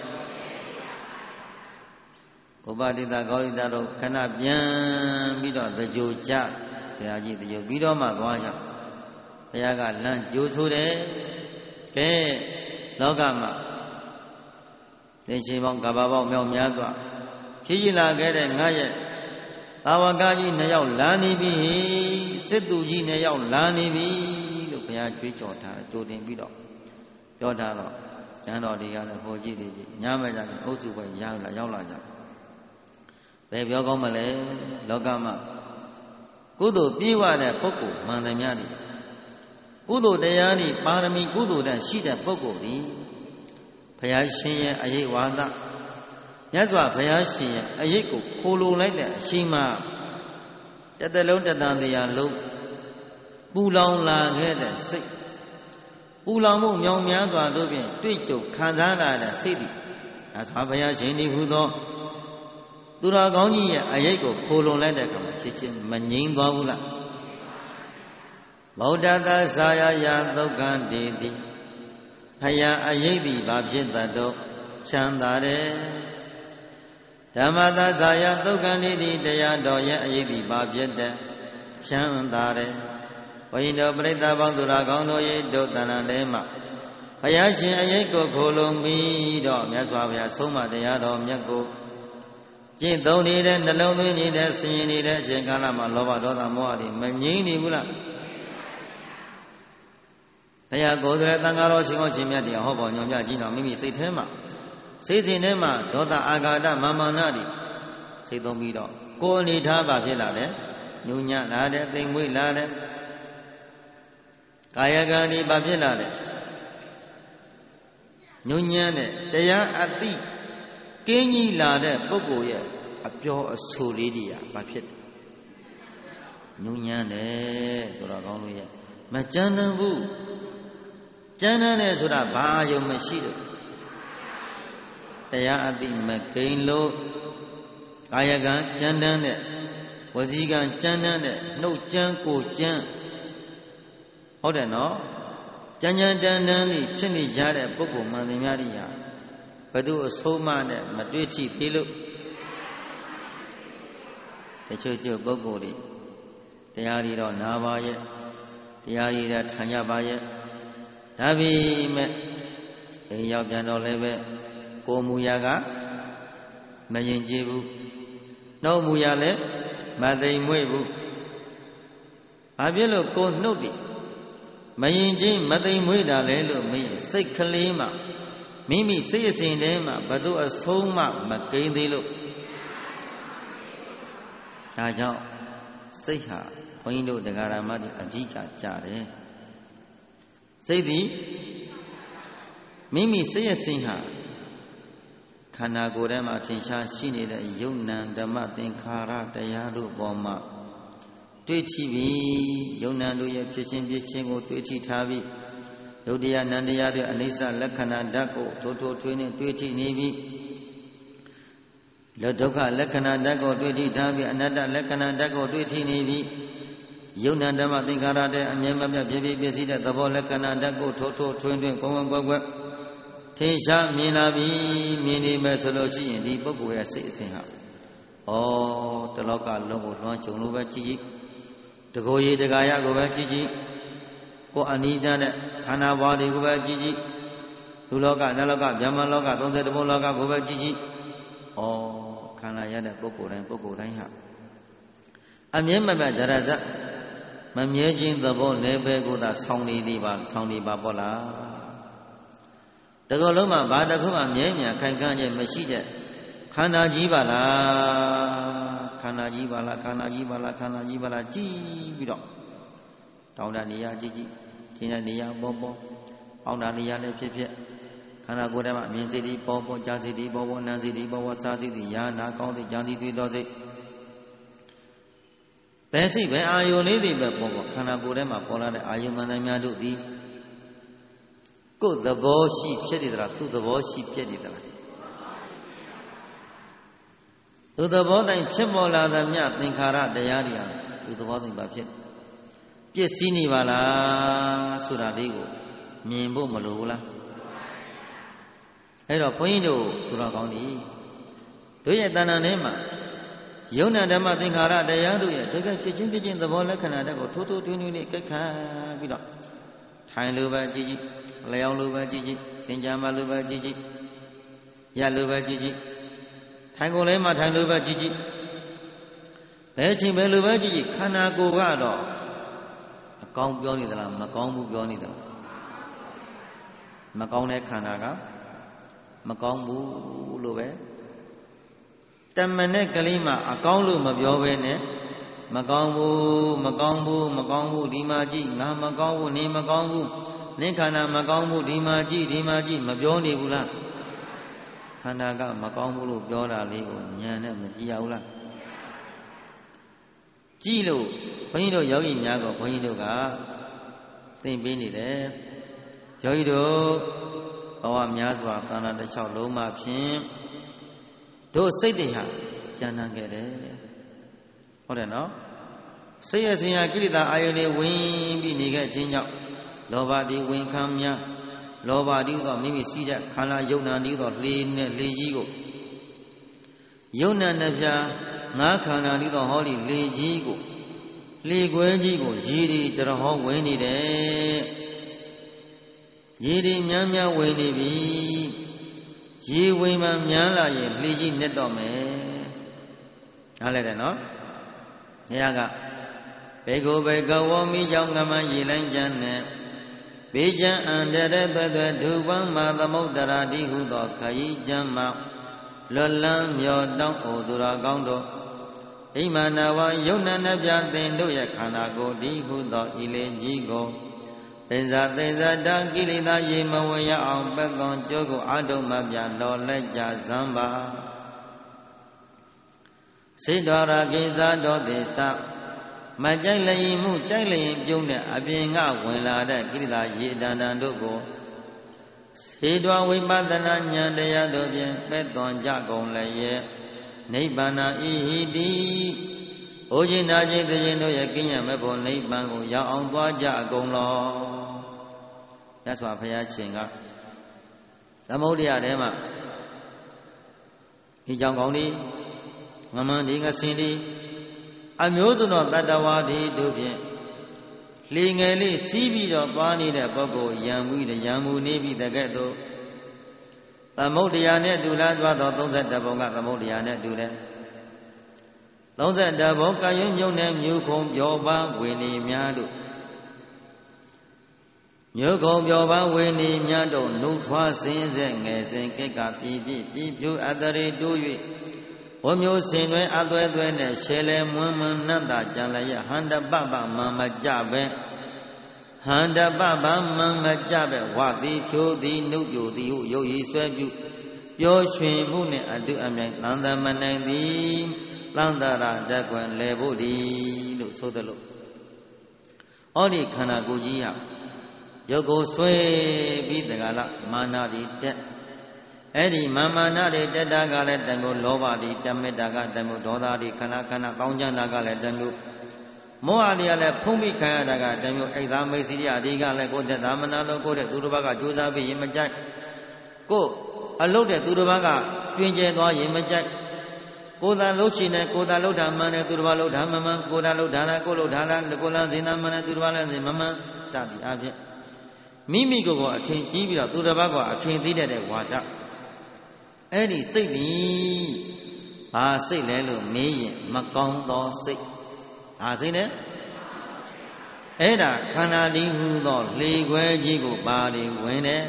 ဥပတိတာကောလိတာတို့ခဏပြန်ပြီးတော့သကြိုကြဆရာကြီးသကြိုပြီးတော့မှသွားကြဘုရားကလမ်းကြိုးဆိုတယ်ကဲလောကမှာသင်္ချေပေါင်းကဘာပေါင်းမြောက်များစွာဖြည့်ရလာခဲ့တဲ့ငါရဲ့သာဝကကြီးနှစ်ယောက်လာနေပြီစစ်သူကြီးနှစ်ယောက်လာနေပြီလို့ဘုရားကြွေးကြော်ထားတယ်ကြိုတင်ပြီးတော့ပြောထားတော့ကျမ်းတော်တွေကလည်းဟောကြည့်နေကြညမဲ့ကြရင်အုပ်စုပဲရောက်လာရောက်လာကြဘယ်ပြောကောင်းမလဲလောကမှာကုသိုလ်ပြေးဝတဲ့ပုဂ္ဂိုလ်မှန်သမျှတွေကုသိုလ်တရားတွေပါရမီကုသိုလ်တန်ရှိတဲ့ပုဂ္ဂိုလ်ဒီဘုရားရှင်ရဲ့အရေးဝါဒမြတ်စွာဘုရားရှင်ရဲ့အရေးကိုခိုးလိုလိုက်တဲ့အချိန်မှာတသက်လုံးတသံတရားလုံးပူလောင်လာခဲ့တဲ့စိတ်ပူလောင်မှုမြောင်များစွာတို့ဖြင့်တွေ့ကြုံခံစားလာတဲ့စိတ်ဒီမြတ်စွာဘုရားရှင်ဒီဟူသောသူတော်ကောင်းကြီးရဲ့အရေးကိုခိုးလုံလိုက်တဲ့အခါမှာချစ်ချင်းမငြိမ်းသွားဘူးလားဗုဒ္ဓသာဇာယယသုတ်ကံတေတိဖယားအရေးသည်ဘာဖြစ်တတ်တော့ချမ်းသာတယ်ဓမ္မသာဇာယသုတ်ကံတေတိတရားတော်ရဲ့အရေးသည်ဘာဖြစ်တဲ့ချမ်းသာတယ်ဘုရင်တော်ပြိဿပေါင်းသူတော်ကောင်းတို့ရဲ့ဒုတဏ္ဍထဲမှာဘုရားရှင်အရေးကိုခိုးလုံပြီးတော့မြတ်စွာဘုရားဆုံးမတရားတော်မြတ်ကိုကျင့်သုံးနေတဲ့နှလုံးသွင်းနေတဲ့ဆင်ရင်နေတဲ့အချိန်ကာလမှာလောဘဒေါသမောဟတွေမငြိမ်းနေဘူးလားဘုရားကိုယ်တော်တန်ဃာတော်ရှင်ဟောခြင်းမြတ်တရားဟောပေါ်ညွှန်ပြကြည့်တော့မိမိစိတ်ထဲမှာစိတ်စဉ်ထဲမှာဒေါသအာဃာတမာမာနတွေစိတ်သုံးပြီးတော့ကိုယ်အနေထားပါဖြစ်လာတယ်ညဉ့်ညလာတယ်သိမ်မွေ့လာတယ်ကာယကံဒီပါဖြစ်လာတယ်ညဉ့်ညမ်းတဲ့တရားအသိကင်းကြီးလာတဲ့ပုဂ္ဂိုလ်ရဲ့အပြောအဆိုလေးတွေကဘာဖြစ်တယ်ညဉ့်ညမ်းတယ်ဆိုတော့ကောင်းလို့ရဲ့မကြမ်းတမ်းဘူးကြမ်းတမ်းတယ်ဆိုတာဘာအယုံမရှိတော့တရားအသိမကိန်းလို့ကာယကံကြမ်းတမ်းတဲ့ဝစီကံကြမ်းတမ်းတဲ့နှုတ်ကြမ်းကိုကြမ်းဟုတ်တယ်နော်ကြံကြံတန်းတန်းလေးဖြစ်နေကြတဲ့ပုဂ္ဂိုလ်မှန်သမျှတွေဟာဘယ်သူအဆုံးမနဲ့မတွေ့ထိသေးလို့တချို့ချို့ပုဂ္ဂိုလ်တွေတရားတွေတော့နာပါရဲ့တရားတွေတော့ထိုင်ကြပါရဲ့ဒါပေမဲ့အိမ်ရောက်ပြန်တော့လည်းပဲကိုမူရာကမရင်ကြည်ဘူးနှုတ်မူရာလည်းမသိမ်မွေ့ဘူးဘာဖြစ်လို့ကိုနှုတ်တွေမရင်ကြည်မသိမ်မွေ့တာလဲလို့မင်းစိတ်ကလေးမှမိမိစိတ်အစဉ်ထဲမှာဘသူအဆုံးမှမကိန်းသေးလို့ဒါကြောင့်စိတ်ဟာဘုန်းကြီးတို့တရားဓမ္မတွေအဓိကကြတယ်စိတ်သည်မိမိစိတ်အစဉ်ဟာခန္ဓာကိုယ်ထဲမှာထင်ရှားရှိနေတဲ့ယုံနံဓမ္မသင်္ခါရတရားတို့ပေါ်မှာတွေ့ထိပြီးယုံနံတို့ရဲ့ဖြစ်ချင်းပြချင်းကိုတွေ့ထိထားပြီးယုတ်တရားနန္တရားတွေအနိစ္စလက္ခဏာဓာတ်ကိုထိုးထိုးထွေးနဲ့တွေ့ထိနေပြီးလောဒုက္ခလက္ခဏာဓာတ်ကိုတွေ့ထိထားပြီးအနတ္တလက္ခဏာဓာတ်ကိုတွေ့ထိနေပြီးယုံနံဓမ္မသင်္ခါရတဲ့အမြဲမပြတ်ဖြစ်ဖြစ်ပြည့်စည်တဲ့သဘောလက္ခဏာဓာတ်ကိုထိုးထိုးထွင်းထွင်းကောင်းကောင်းကွက်ကွက်ထင်ရှားမြင်လာပြီးမြင်နေမယ်ဆိုလို့ရှိရင်ဒီပုဂ္ဂိုလ်ရဲ့စိတ်အစဉ်ဟာဩတလောကလုံးကိုလွှမ်းခြုံလို့ပဲကြည့်ကြည့်တကိုယ်ရည်တကာယကိုပဲကြည့်ကြည့်ကိုအနိဒတဲ့ခန္ဓာဘဝတွေကိုပဲကြည့်ကြည့်လူလောကနတ်လောကဗျမလောကသုံးဆယ်တဘုံလောကကိုပဲကြည့်ကြည့်ဩခန္ဓာရတဲ့ပုဂ္ဂိုလ်တိုင်းပုဂ္ဂိုလ်တိုင်းဟာအမြဲမပြတ်ဒရဇမမြဲခြင်းသဘောလည်းပဲကိုသာဆောင်းနေလေးပါဆောင်းနေပါပေါ့လားတကယ်လုံးမှာဘာတစ်ခုမှမြဲမြံခိုင်ခန့်ခြင်းမရှိတဲ့ခန္ဓာကြီးပါလားခန္ဓာကြီးပါလားခန္ဓာကြီးပါလားခန္ဓာကြီးပါလားကြည့်ပြီးတော့တောင်းတနေရကြည့်ကြည့်ရှင်းတဲ့နေရပေါ်ပေါ်အောင်းတာနေရလည်းဖြစ်ဖြစ်ခန္ဓာကိုယ်ထဲမှာအမြင်စိတ်တွေပေါ်ပေါ်ကြားစိတ်တွေပေါ်ပေါ်နားစိတ်တွေပေါ်ပေါ်စားစိတ်တွေယာနာကောင်းစိတ်ကြားစိတ်တွေ့သောစိတ်ဘယ်စိတ်ပဲအာယုန်လေးတွေပဲပေါ်ပေါ်ခန္ဓာကိုယ်ထဲမှာပေါ်လာတဲ့အာယုန်မှန်သမျှတို့သည်ကိုယ်သဘောရှိဖြစ်နေသလားသူ့သဘောရှိဖြစ်နေသလားသူ့သဘောတိုင်းဖြစ်ပေါ်လာသမျှသင်္ခါရတရားတွေဟာသူ့သဘောတိုင်းပါဖြစ်ပြည့်စည်နေပါလားဆိုတာလေးကိုမြင်ဖို့မလိုဘူးလားအဲ့တော့ဘုန်းကြီးတို့သူတော်ကောင်းတွေတို့ရဲ့တဏ္ဍာထဲမှာယုံနာဓမ္မသင်္ခါရတရားတို့ရဲ့တကယ်ဖြစ်ချင်းဖြစ်ချင်းသဘောလက္ခဏာတက်ကိုထိုးထိုးထွင်းထွင်းလေးကြိတ်ခံပြီးတော့ထိုင်လိုပဲကြည့်ကြည့်လျောင်းလိုပဲကြည့်ကြည့်သင်္ကြန်မလိုပဲကြည့်ကြည့်ရလိုပဲကြည့်ကြည့်ထိုင်ကုန်လေးမှာထိုင်လိုပဲကြည့်ကြည့်ဘယ်ချိန်ပဲလိုပဲကြည့်ကြည့်ခန္ဓာကိုယ်ကတော့အကောင်းပြောနေသလားမကောင်းဘူးပြောနေသလားမကောင်းတဲ့ခန္ဓာကမကောင်းဘူးလို့ပဲတမနဲ့ကလေးမှာအကောင်းလို့မပြောဘဲနဲ့မကောင်းဘူးမကောင်းဘူးမကောင်းဘူးဒီမှာကြည့်ငါမကောင်းဘူးနေမကောင်းဘူးနင့်ခန္ဓာမကောင်းဘူးဒီမှာကြည့်ဒီမှာကြည့်မပြောနေဘူးလားခန္ဓာကမကောင်းဘူးလို့ပြောတာလေးကိုဉာဏ်နဲ့မကြည့်ရဘူးလားကြည့်လို့ဘုန်းကြီးတို့ယောဂီများကဘုန်းကြီးတို့ကသင်ပေးနေတယ်ယောဂီတို့ဘဝများစွာသန္တာတစ်ချောင်းလုံးမှဖြင့်တို့စိတ်တွေဟာကြံ့နှံ့ခဲ့တယ်ဟုတ်တယ်နော်စိတ်ရစဉ်ဟာကိလေသာအာယုန်တွေဝင်ပြီးနေခဲ့ခြင်းကြောင့်လောဘတွေဝင်ခံများလောဘတည်းသောမိမိစီးတဲ့ခန္ဓာယုံနာတည်းသောလေနဲ့လေကြီးကိုယုံနာနှပြငါးခန္ဓာတည်းသောဟောဒီလေကြီးကိုလေခွဲကြီးကိုရည်ရည်တရဟောဝင်နေတယ်ရည်ရည်များများဝင်နေပြီရေဝင်မှများလာရင်လေကြီးနဲ့တော့မယ်နားလဲတယ်နော်နေရာကဘေကိုဘေကဝမိကြောင့်ငမရေလိုင်းကျန်နဲ့ဘေးကျန်အန္တရသွဲသွဲဒုပံမာသမုဒ္ဒရာတိဟုသောခရီးကျမ်းမှလွတ်လန်းမြော်တောင်းအိုသူတော်ကောင်းတို့အိမာနဝယုံနာနှပြသင်တို့ရဲ့ခန္ဓာကိုယ်ဒီဟုသောဤလေကြီးကိုသေဇာသေဇာတကိလေသာရေမဝင်ရအောင်ပက်သွန်ကြိုးကိုအာတုမပြလော်လက်ကြဇံပါစေတော်ရာကိဇာတော်သေသမကြိုက်လျင်မှုကြိုက်လျင်ပြုံးတဲ့အပြင်ကဝင်လာတဲ့ကိလေသာရေတဏ္ဍတို့ကိုစေတော်ဝိပဿနာဉာဏ်တရားတို့ဖြင့်ပက်သွန်ကြကုန်လည်းရဲ့နိဗ္ဗာန်ဤဟိတိအိုခြင်းနာခြင်းသိခြင်းတို့ရဲ့ကင်းရမဲ့ဖို့နိဗ္ဗာန်ကိုရောက်အောင်သွားကြအကုန်လောမြတ်စွာဘုရားရှင်ကသမုဒ္ဒရာထဲမှာဒီကြောင့်ကောင်းဒီငမန်းဒီငဆင်းဒီအမျိုးစုံသောတတ္တဝါဒီတို့ဖြင့်လေငယ်လေးစီးပြီးတော့သွားနေတဲ့ပုဂ္ဂိုလ်ယံမှုရံမှုနေပြီးတဲ့ကဲ့သို့သမုဒ္ဒရာနဲ့တူလာသွားသောသုံးဆယ်တဘုံကသမုဒ္ဒရာနဲ့တူတယ်သုံးဆယ်တဘုံကာယုံမြုံနဲ့မြူခုံပြောပါဝေနေများတို့မြုခုံပြောပါဝေနေများတို့နှုတ်ထွားစင်းဆက်ငယ်စဉ်ကိကပြည့်ပြည့်ပြည့်ဖြူအတရေတိုး၍ဝမျိုးစင်တွင်အသွဲသွဲနဲ့ရှယ်လဲမွန်းမွန်းနတ်တာကြံလည်းရဟန္တပပမမကြပဲဟန္တပပမမကြပဲဝသည်ဖြိုသည်နှုတ်ကြိုသည်ဟုရုပ်ရည်ဆွဲပြုပျော်ရွှင်မှုနှင့်အတုအမြိုင်သံသမနိုင်သည်သံတရာဓကွန်လဲဖို့ဒီလို့ဆိုသလိုဩဒီခန္ဓာကိုယ်ကြီးဟာရုပ်ကိုဆွဲပြီးတကလားမာနတိတက်အဲ့ဒီမာမာနတွေတက်တာကလည်းတမျိုးလောဘတွေတမေတ္တာကတမျိုးဒေါသတွေခဏခဏကောင်းကြတာကလည်းတမျိုးမောဟတွေကလည်းဖုံးပြီးခံရတာကတမျိုးအိဒါမိတ်စီရအဒီကလည်းကိုယ်သက်သာမနာလို့ကိုယ်တဲ့သူတစ်ပါးကကြိုးစားပြီးရင်မကြိုက်ကိုယ်အလုတ်တဲ့သူတစ်ပါးကတွင်ကျဲသွားရင်မကြိုက်ကိုယ်သာလှုပ်ရှင်နဲ့ကိုယ်သာလှုပ်တာမှန်တယ်သူတစ်ပါးလှုပ်တာမမှန်ကိုယ်သာလှုပ်တာကိုယ်လှုပ်တာလားကိုယ်လားဇင်နာမှန်တယ်သူတစ်ပါးလည်းဇင်မမှန်တတ်ဒီအဖြစ်မိမိကိုယ်ကိုအထင်ကြီးပြီးတော့သူတစ်ပါးကအထင်သေးတဲ့ဝါဒအဲ့ဒီစိတ်သည်ဘာစိတ်လဲလို့မေးရင်မကောင်းသောစိတ်ဟာစိတ်နဲ့အဲ့ဒါခန္ဓာတည်းဟူသောလေခွဲကြီးကိုပါတွေဝင်တယ်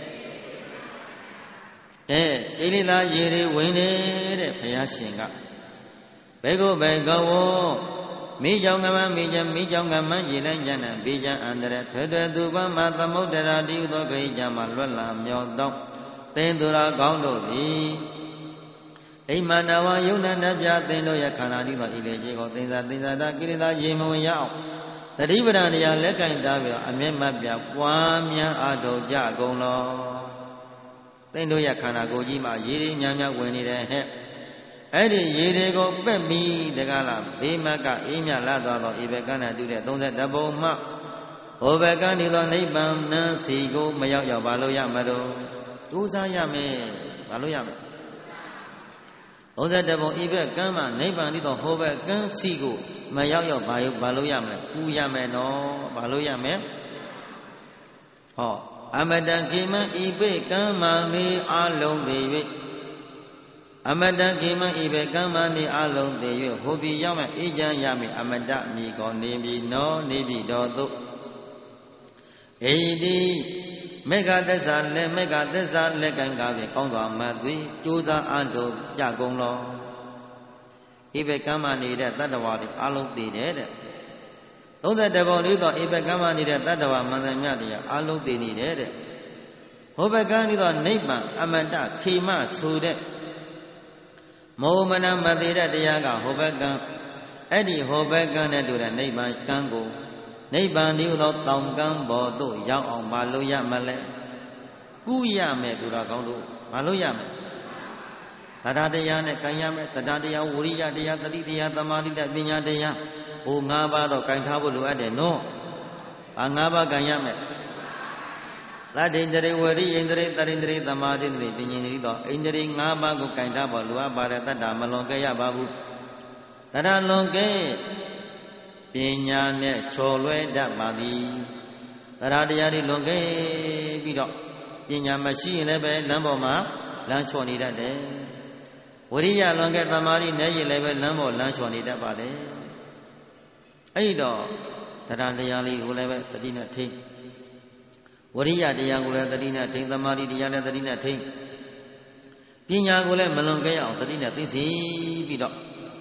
အဲကိလေသာရေတွေဝင်တယ်တဲ့ဘုရားရှင်ကဘေကုဘေကဝောမိကြောင့်ကမမိချမိကြောင့်ကမရေလိုက်ကြတဲ့ဘေးချမ်းအန္တရာယ်ထွဲထွဲသူပမသမုဒ္ဒရာတည်းဟူသောဂိကြမှာလွတ်လာမြောက်တော့သင်သူရာကောင်းတို့သည်အိမနာဝယုံနာနှပြသင်တို့ရဲ့ခန္ဓာတည်းသောဤလေကြီးကိုသင်္သာသင်္သာတာကိရိတာရေမဝင်ရအောင်တတိပဒံတရားလက်ကင်တာပြီးတော့အမျက်မပြပွားများအားထုတ်ကြကုန်လောသင်တို့ရဲ့ခန္ဓာကိုယ်ကြီးမှာရေတွေများများဝင်နေတယ်ဟဲ့အဲ့ဒီရေတွေကိုပက်ပြီးတကားလားဘေးမကအေးမြလာသွားသောဤဘကနဲ့တူတဲ့သုံးဆယ်တဘုံမှဟောဘကနေသောနိဗ္ဗာန်စီကိုမရောက်ရောက်ပါလို့ရမလို့ကြိုးစားရမယ်ဘာလို့ရမလဲသုံးဆယ်တဘုံဤဘက်ကမ်းမှာနိဗ္ဗာန်တည်းသောဟောဘကမ်းစီကိုမရောက်ရောက်ဘာဘာလို့ရမလဲပူရမယ်နော်ဘာလို့ရမယ်ဟောအမတံကိမံဤဘက်ကမ်းမှာနေအလုံးသေး၍အမတံကိမံဤဘက်ကမ်းမှာနေအလုံးသေး၍ဟောပြီးရောက်မယ်အေးချမ်းရမယ်အမတမိကောနေပြီနော်နေပြီတော်သို့ဣတိမေဃသစ္စာလက်မေဃသစ္စာလက်ကံကားဖြင့်ကောင်းစွာမသွေကြိုးစားအားထုတ်ကြကုန်လောဤဘက်ကမ်းမှာနေတဲ့တတ္တဝါတွေအလုံးသိတယ်တဲ့သုံးဆယ်တဘုံလေးသောဤဘက်ကမ်းမှာနေတဲ့တတ္တဝါမန္တမြတရားအလုံးသိနေတယ်တဲ့ဟောဘက်ကမ်းလေးသောနိဗ္ဗာန်အမတခေမဆိုတဲ့မောမနမသေးတဲ့တရားကဟောဘက်ကမ်းအဲ့ဒီဟောဘက်ကမ်းနဲ့တူတဲ့နိဗ္ဗာန်ကံကိုနိဗ္ဗာန်တည်းသောတောင်ကမ်းပေါ်သို့ရောက်အောင်မလုပ်ရမလဲကုရမယ်သူတော်ကောင်းတို့မလုပ်ရမယ်တရားတရားနဲ့ကံရမယ်တရားတရားဝိရိယတရားတတိတရားသမာဓိတရားပညာတရားဟို၅ပါးတော့ကံထားဖို့လိုအပ်တယ်နော်ဘာ၅ပါးကံရမယ်သတ္တိန္ဒြေဝရိယန္ဒြေတရိန္ဒြေသမာဓိန္ဒြေပညာန္ဒြေတော့ဣန္ဒြေ၅ပါးကိုကံထားဖို့လိုအပ်ပါတယ်တတ္တမလွန်ခဲ့ရပါဘူးတရားလွန်ခဲ့ပညာနဲ့ချော်လွဲတတ်ပါသည်တရားတရားတွေလွန်ခဲ့ပြီးတော့ပညာမရှိရင်လည်းပဲလမ်းပေါ်မှာလမ်းချော်နေတတ်တယ်ဝိရိယလွန်ခဲ့သမာဓိနဲ့ရင်လည်းပဲလမ်းပေါ်လမ်းချော်နေတတ်ပါတယ်အဲ့တော့တရားတရားလေးကိုလည်းပဲတတိနဲ့ထိန်းဝိရိယတရားကိုလည်းတတိနဲ့ထိန်းသမာဓိတရားလည်းတတိနဲ့ထိန်းပညာကိုလည်းမလွန်ခဲ့ရအောင်တတိနဲ့သိသိပြီးတော့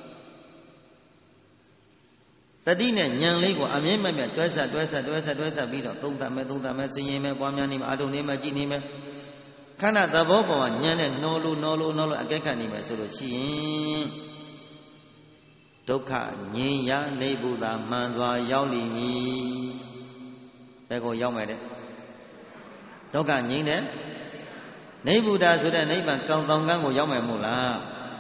တတိနဲ့ဉာဏ်လေးကိုအမြဲမပြတ်တွဲဆက်တွဲဆက်တွဲဆက်တွဲဆက်ပြီးတော့သုံးသပ်မယ်သုံးသပ်မယ်စဉ်းရင်မယ်ပွားများနေမယ်အာထုံနေမယ်ကြည်နေမယ်ခန္ဓာသဘောပေါ်ကဉာဏ်နဲ့နှောလို့နှောလို့နှောလို့အကဲခတ်နေမယ်ဆိုလို့ရှိရင်ဒုက္ခငြိမ်းရနိဗ္ဗုဒ္ဓမှန်စွာရောက်လိမ့်မည်ဘယ်ကိုရောက်မယ်တဲ့ဒုက္ခငြိမ်းတယ်နိဗ္ဗုဒ္ဓဆိုတဲ့နိဗ္ဗာန်ကောင်းတောင်ကန်းကိုရောက်မယ်မို့လား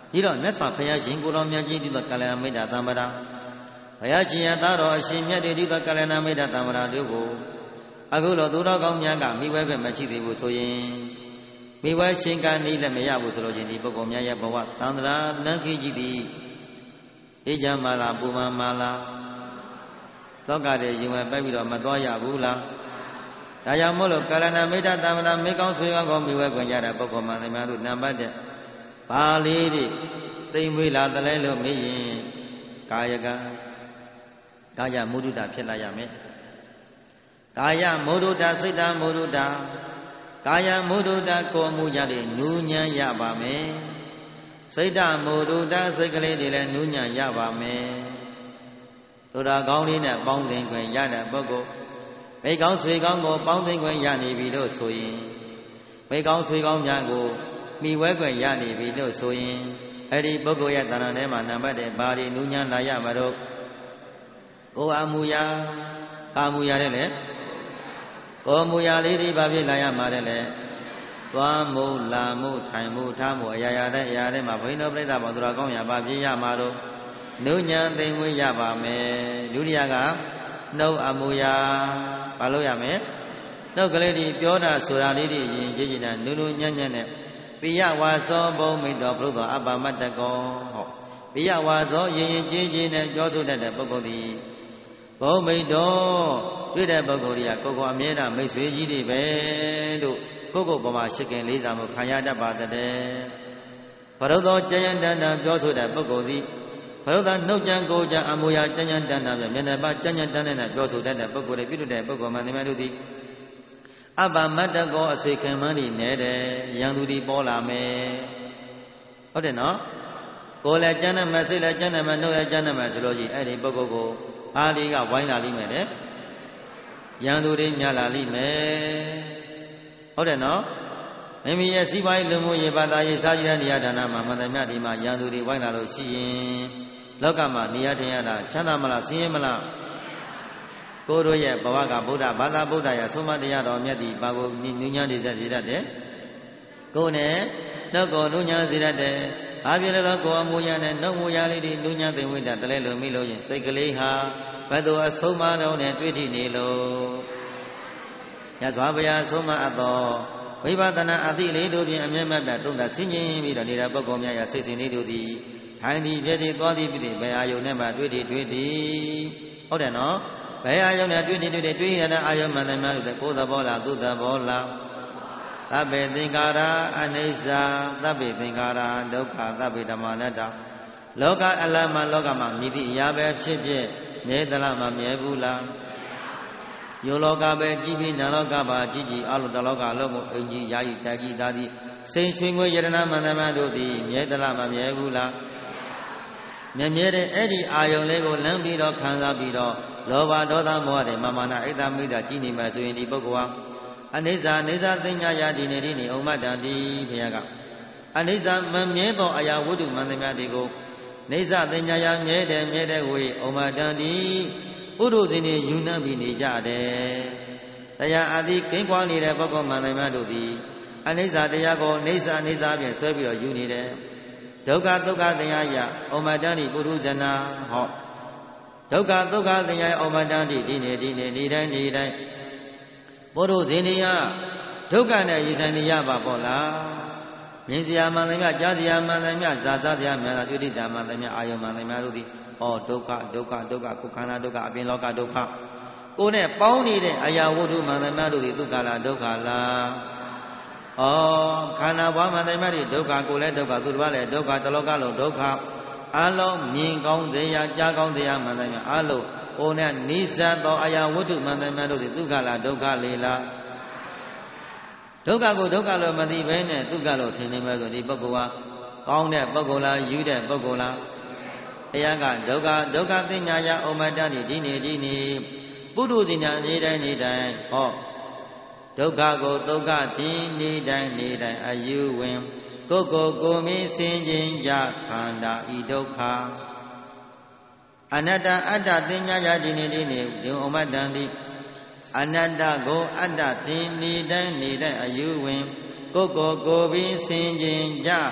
ဒီတော့မြတ်စွာဘုရားရှင်ကိုတော်မြတ်ကြီးတည်သောကလျာဏမိတ်တာသမ္မာရာဘုရားရှင်ရသားတော်အရှင်မြတ်တည်သောကလျာဏမိတ်တာသမ္မာရာတို့ကိုအခုလိုသူတော်ကောင်းများကမိဘခွင့်မရှိသေးဘူးဆိုရင်မိဘရှင်ကနေလည်းမရဘူးဆိုလို့ချင်းဒီပုဂ္ဂိုလ်များရဲ့ဘဝသန္တရာလမ်းခီးကြည့်သည်အေးကြမှာလားပူမမှာလားသောကတဲ့ရင်ဝင်ပိုက်ပြီးတော့မသွားရဘူးလားဒါကြောင့်မို့လို့ကလဏမိတ်တသမ္မာမေကောင်းဆွေကောင်းကောမိဝဲခွင့်ကြတဲ့ပုဂ္ဂိုလ်မှန်သမျှတို့နံပါတ်တဲ့ဘာလေးတွေသိမ့်မွေးလာတလဲလို့မေးရင်ကာယကကာယမုဒုတဖြစ်လာရမယ်ကာယမုဒုတစိတ်တမုဒုတကာယမုဒုတကိုယ်မူကြတဲ့နူးညံ့ရပါမယ်စိတ်တမုဒုတစိတ်ကလေးတွေလည်းနူးညံ့ရပါမယ်ဆိုတာကောင်းလေးနဲ့ပေါင်းသင်ခွင့်ရတဲ့ပုဂ္ဂိုလ်မိကောင်းဆွေကောင်းကိုပေါင်းသင်ခွင့်ရနေပြီလို့ဆိုရင်မိကောင်းဆွေကောင်းများကိုမိဝဲခွင့်ရနေပြီလို့ဆိုရင်အဲ့ဒီပုဂ္ဂိုလ်ရဲ့တဏ္ဍာထဲမှာနံပါတ်တဲ့ဘာတွေနူးညံ့လာရမှာတော့ကိုယ်အမူအရာအာမူအရာတဲ့လေကိုယ်အမူအရာလေးတွေဘာဖြစ်လာရမှာတဲ့လေသွားမှုလာမှုထိုင်မှုထားမှုအရာရာတဲ့အရာတွေမှာဘိန်းတော်ပြိဿဘောသူတော်ကောင်းရဘာဖြစ်ရမှာတော့နုညံသိမ့်ဝေးရပါမယ်ဒုတိယကနှုတ်အမူအရာဘာလို့ရမလဲနှုတ်ကလေးဒီပြောတာဆိုတာလေးတွေရင်ကြည်ကြည်နဲ့နုနုညံ့ညံ့နဲ့ပိယဝါသောဘုံမိတော်ဘုသောအပ္ပမတ္တကောဟောပိယဝါသောရင်ရင်ကြည်ကြည်နဲ့ပြောဆိုတတ်တဲ့ပုဂ္ဂိုလ်ဒီဘုံမိတော်တွေ့တဲ့ပုဂ္ဂိုလ်တွေကကိုယ်ကိုအမြဲတမ်းမိတ်ဆွေကြီးတွေပဲလို့ကိုယ့်ကိုယ်ပေါ်မှာရှိခင်လေးစားမှုခံရတတ်ပါတဲ့ဘရုသောကျယံတန်တန်ပြောဆိုတဲ့ပုဂ္ဂိုလ်သည်ဘရုသောနှုတ်ကြံကိုကြံအမူအရာကျယံတန်တန်ပြမျက်နှာပါကျယံတန်တန်နဲ့ပြောဆိုတတ်တဲ့ပုဂ္ဂိုလ်တွေပြုတဲ့ပုဂ္ဂိုလ်မှန်တယ်များတို့သည်အပ္ပမတ္တကောအစေခင်မန်းတွေနဲတယ်ရန်သူတွေပေါ်လာမယ်ဟုတ်တယ်နော်ကိုယ်လည်းကျမ်းနဲ့မစိတ်လည်းကျမ်းနဲ့မနှုတ်လည်းကျမ်းနဲ့မဆိုလို့ရှိရင်အဲ့ဒီပုဂ္ဂိုလ်ကိုအားလေးကဝိုင်းလာလိမ့်မယ်တဲ့ရန်သူတွေများလာလိမ့်မယ်ဟုတ်တယ်နော်မိမိရဲ့စီးပွားရေးလူမှုရေးဘာသာရေးစာကြည့်တဲ့နေရာဌာနမှာမှန်တယ်မြတ်ဒီမှာရန်သူတွေဝိုင်းလာလို့ရှိရင်လောကမှာနေရာထင်ရတာချမ်းသာမလားဆင်းရဲမလားကိုတို့ရဲ့ဘဝကဗုဒ္ဓဘာသာဗုဒ္ဓရဲ့ဆုံးမတရားတော်မြတ်ဒီဘာကိုနူးညံ့နေတတ်စေတတ်တယ်ကိုယ်နဲ့နှုတ်ကိုနူးညံ့စေတတ်တယ်ဘာဖြစ်လို့လဲကိုယ်အမူအရာနဲ့နှုတ်မူအရာလေးတွေနူးညံ့သိမ့်ဝိတ္တတလဲလို့မိလို့ရင်စိတ်ကလေးဟာဘယ်သူအဆုံးမတော်နဲ့တွေ့ထိနေလို့ညဇွာဘုရားဆုံးမအပ်တော်ဝိပဿနာအသိလေးတို့ဖြင့်အမျက်မပြတ်သုံးသပ်ဆင်ခြင်ပြီးတော့နေတဲ့ပုဂ္ဂိုလ်များရဲ့စိတ်စဉ်လေးတို့သည်ထိုင်သည်ပြည့်သည်သွားသည်ပြည့်သည်ဘယ်အာယုန်နဲ့မှတွေ့သည်တွေ့သည်ဟုတ်တယ်နော်ဘယ်အာယုန်နဲ့တွေ့သည်တွေ့သည်တွေ့ရတဲ့အာယုန်မှန်တယ်များလို့ကိုယ်သဘောလားသူ့သဘောလားသဗ္ဗေသင်္ခါရအနိစ္စသဗ္ဗေသင်္ခါရဒုက္ခသဗ္ဗေဓမ္မနတ္တလောကအလမလောကမှာမြည်သည့်အရာပဲဖြစ်ဖြစ်မြဲသလားမမြဲဘူးလားယောလောကပဲကြည်ပြီးနာလောကပါကြည်ကြည်အလုံးတလောကလုံးကိုအင်ကြီးယာယီတကြီးသားသည်စိန်ချွေငွေယရဏမန္တမတို့သည်မြဲသလားမမြဲဘူးလားမြဲမြဲတဲ့အဲ့ဒီအာယုံလေးကိုလမ်းပြီးတော့ခံစားပြီးတော့လောဘဒေါသမောဟတွေမာမနာအိတ်တမိတ်တာကြည်နေမှဆိုရင်ဒီပုဂ္ဂိုလ်ဟာအနိစ္စအနိစ္စသိညာယဒီနေဒီနေဥမ္မတန်ဒီဘုရားကအနိစ္စမမြဲသောအရာဝတ္ထုမှန်သမျှတွေကိုနိစ္စသိညာယမြဲတယ်မြဲတဲ့ဝေဥမ္မတန်ဒီပုရုဇဉ်တွေယူနှံ့ပြီးနေကြတယ်တရားအာတိကိန်းကွာနေတဲ့ပုဂ္ဂိုလ်မှန်သမျှတို့သည်အနိစ္စတရားကိုနိစ္စအနိစ္စဖြင့်ဆွဲပြီးတော့ယူနေတယ်ဒုက္ခဒုက္ခတရားယဥမ္မတန်ဒီပုရုဇနာဟောဒုက္ခဒုက္ခတရားဥမ္မတန်ဒီဒီနေဒီနေဒီတိုင်းဒီတိုင်းပုရုဇဉ်တွေကဒုက္ခနဲ့ရည်ဆိုင်နေရပါပေါ့လားမြင်စရာမှန်သမျှကြားစရာမှန်သမျှဇာစားစရာမှန်တာတွေ့တိတာမှန်သမျှအာယုံမှန်သမျှတို့သည်ဩဒုက္ခဒုက္ခဒုက္ခကိုခန္ဓာဒုက္ခအပြင်လောကဒုက္ခကိုနဲ့ပေါင်းနေတဲ့အရာဝတ္ထုမှန်သမျှတို့သည်ဒုက္ခလားဒုက္ခလားဩခန္ဓာဘဝမှန်သမျှတွေဒုက္ခကိုလည်းဒုက္ခသူတစ်ပါးလည်းဒုက္ခတလောကလုံးဒုက္ခအလုံးမြင်ကောင်းစေရကြားကောင်းစေရမှန်သမျှအလုံးကိုနဲ့နိစ္စသောအရာဝတ္ထုမှန်သမျှတို့သည်ဒုက္ခလားဒုက္ခလေလားဒုက္ခကိုဒုက္ခလို့မသိဘဲနဲ့ဒုက္ခလို့ထင်နေမဲ့ဆိုဒီပုဂ္ဂိုလ်ဟာကောင်းတဲ့ပုဂ္ဂိုလ်လားယူတဲ့ပုဂ္ဂိုလ်လားတရားကဒုက္ခဒုက္ခသိညာယဩမတ္တနိဒီနေဒီနေပုထုဇဉ်ညာနေတိုင်းနေတိုင်းဟောဒုက္ခကိုဒုက္ခဒီနေတိုင်းနေတိုင်းအယူဝင်ကိုယ်ကိုကိုမိဆင်ခြင်းကြခန္ဓာဤဒုက္ခအနတ္တအတ္တသိညာယဒီနေဒီနေဒီဩမတ္တနိအနတ္တကိုအတ္တဒီနေတိုင်းနေတိုင်းအယူဝင်ကိုယ်ကိုကိုပြီးဆင်ခြင်းကြခ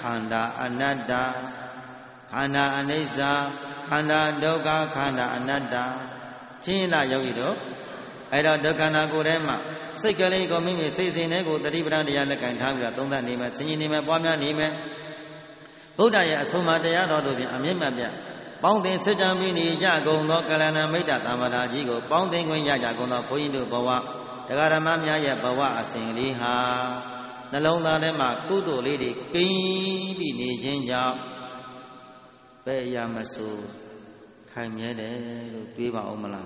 khanda anatta khanda anicca khanda dukkha khanda anatta ရှင်းလားယောဂီတို့အဲ့တော့ဒုက္ခနာကိုယ်ထဲမှာစိတ်ကလေးကိုမိမိစိတ်စဉ်နဲ့ကိုတတိပဒံတရားလက်ကင်ထားပြီးတော့သုံးသပ်နေမယ်ဆင်ခြင်နေမယ်ပွားများနေမယ်ဗုဒ္ဓရဲ့အဆုံးအမတရားတော်တို့ဖြင့်အမြင့်မြတ်ပြပေါင်းသင်စစ်ကြံပြီးနေကြကုန်သောကလဏမိတ်တသမ္မာဓာကြီးကိုပေါင်းသင်ခွင့်ရကြကုန်သောဘုန်းကြီးတို့ဘဝတရားဓမ္မများရဲ့ဘဝအစဉ်လေးဟာနှလုံးသားထဲမှာကုသိုလ်လေးတွေကိန်းပြီးနေခြင်းကြောင့်ပဲ့ရမဆိုးခိုင်မြဲတယ်လို့တွေးပါအောင်မလား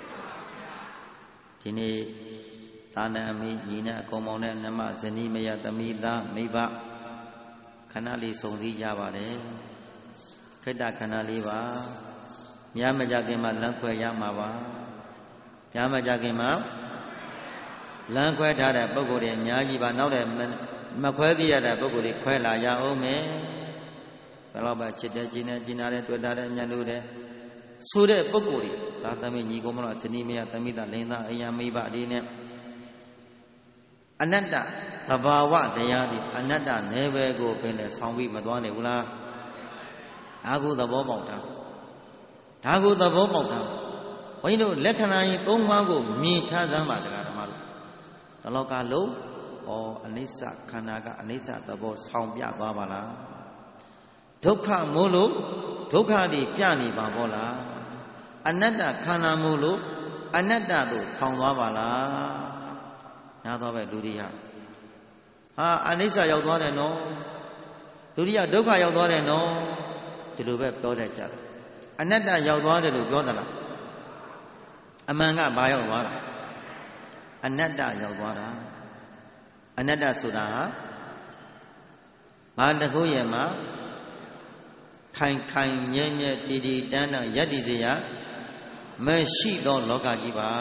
ဒီနေ့သာနာအမိညီနဲ့အကောင်မောင်နဲ့နမဇနီးမယသမီးသားမိဘခဏလေးစုံစည်းကြပါတယ်ခိတ္တခဏလေးပါများမကြခင်မှာလမ်းခွဲရမှာပါများမကြခင်မှာလမ်းခွဲထားတဲ့ပုဂ္ဂိုလ်တွေအများကြီးပါနောက်တဲ့မခွဲသေးရတဲ့ပုဂ္ဂိုလ်တွေခွဲလာရအောင်မယ်ဘယ်တော့မှချစ်တဲ့ကျင်းတဲ့ကျင်းတဲ့တွေ့တာတဲ့မြတ်လို့တဲ့ဆိုတဲ့ပုဂ္ဂိုလ်တွေဒါသမီးညီကောင်မလားဇနီးမယသမီးသားလင်းသားအယံမိဘတွေနဲ့အနတ္တသဘာဝတရားဒီအနတ္တနယ်ပယ်ကိုပင်လည်းဆောင်းပြီးမသွားနိုင်ဘူးလားဒါကိုသဘောပေါက်တာဒါကိုသဘောပေါက်တာဘုန်းကြီးတို့လက္ခဏာကြီးသုံးပါးကိုမြင်ထားစမ်းပါတရားဓမ္မတို့ဒီလောကလုံးဩအနိစ္စခန္ဓာကအနိစ္စသဘောဆောင်းပြသွားပါလားဒုက္ခမို့လို့ဒုက္ခတွေပြနေပါဘောလားအနတ္တခန္ဓာမို့လို့အနတ္တတို့ဆောင်းသွားပါလားညာတော့ပဲဒုတိယဟာအနိစ္စရောက်သွားတယ်နော်ဒုတိယဒုက္ခရောက်သွားတယ်နော်ဒီလိုပဲပြောတတ်ကြတယ်အနတ္တရောက်သွားတယ်လို့ပြောသလားအမှန်ကဘာရောက်သွားတာအနတ္တရောက်သွားတာအနတ္တဆိုတာဟာဘာတခုရဲ့မှာခိုင်ခိုင်မြဲမြဲတည်တည်တန်းတန်းယက်တည်စေရမရှိသောလောကကြီးပါ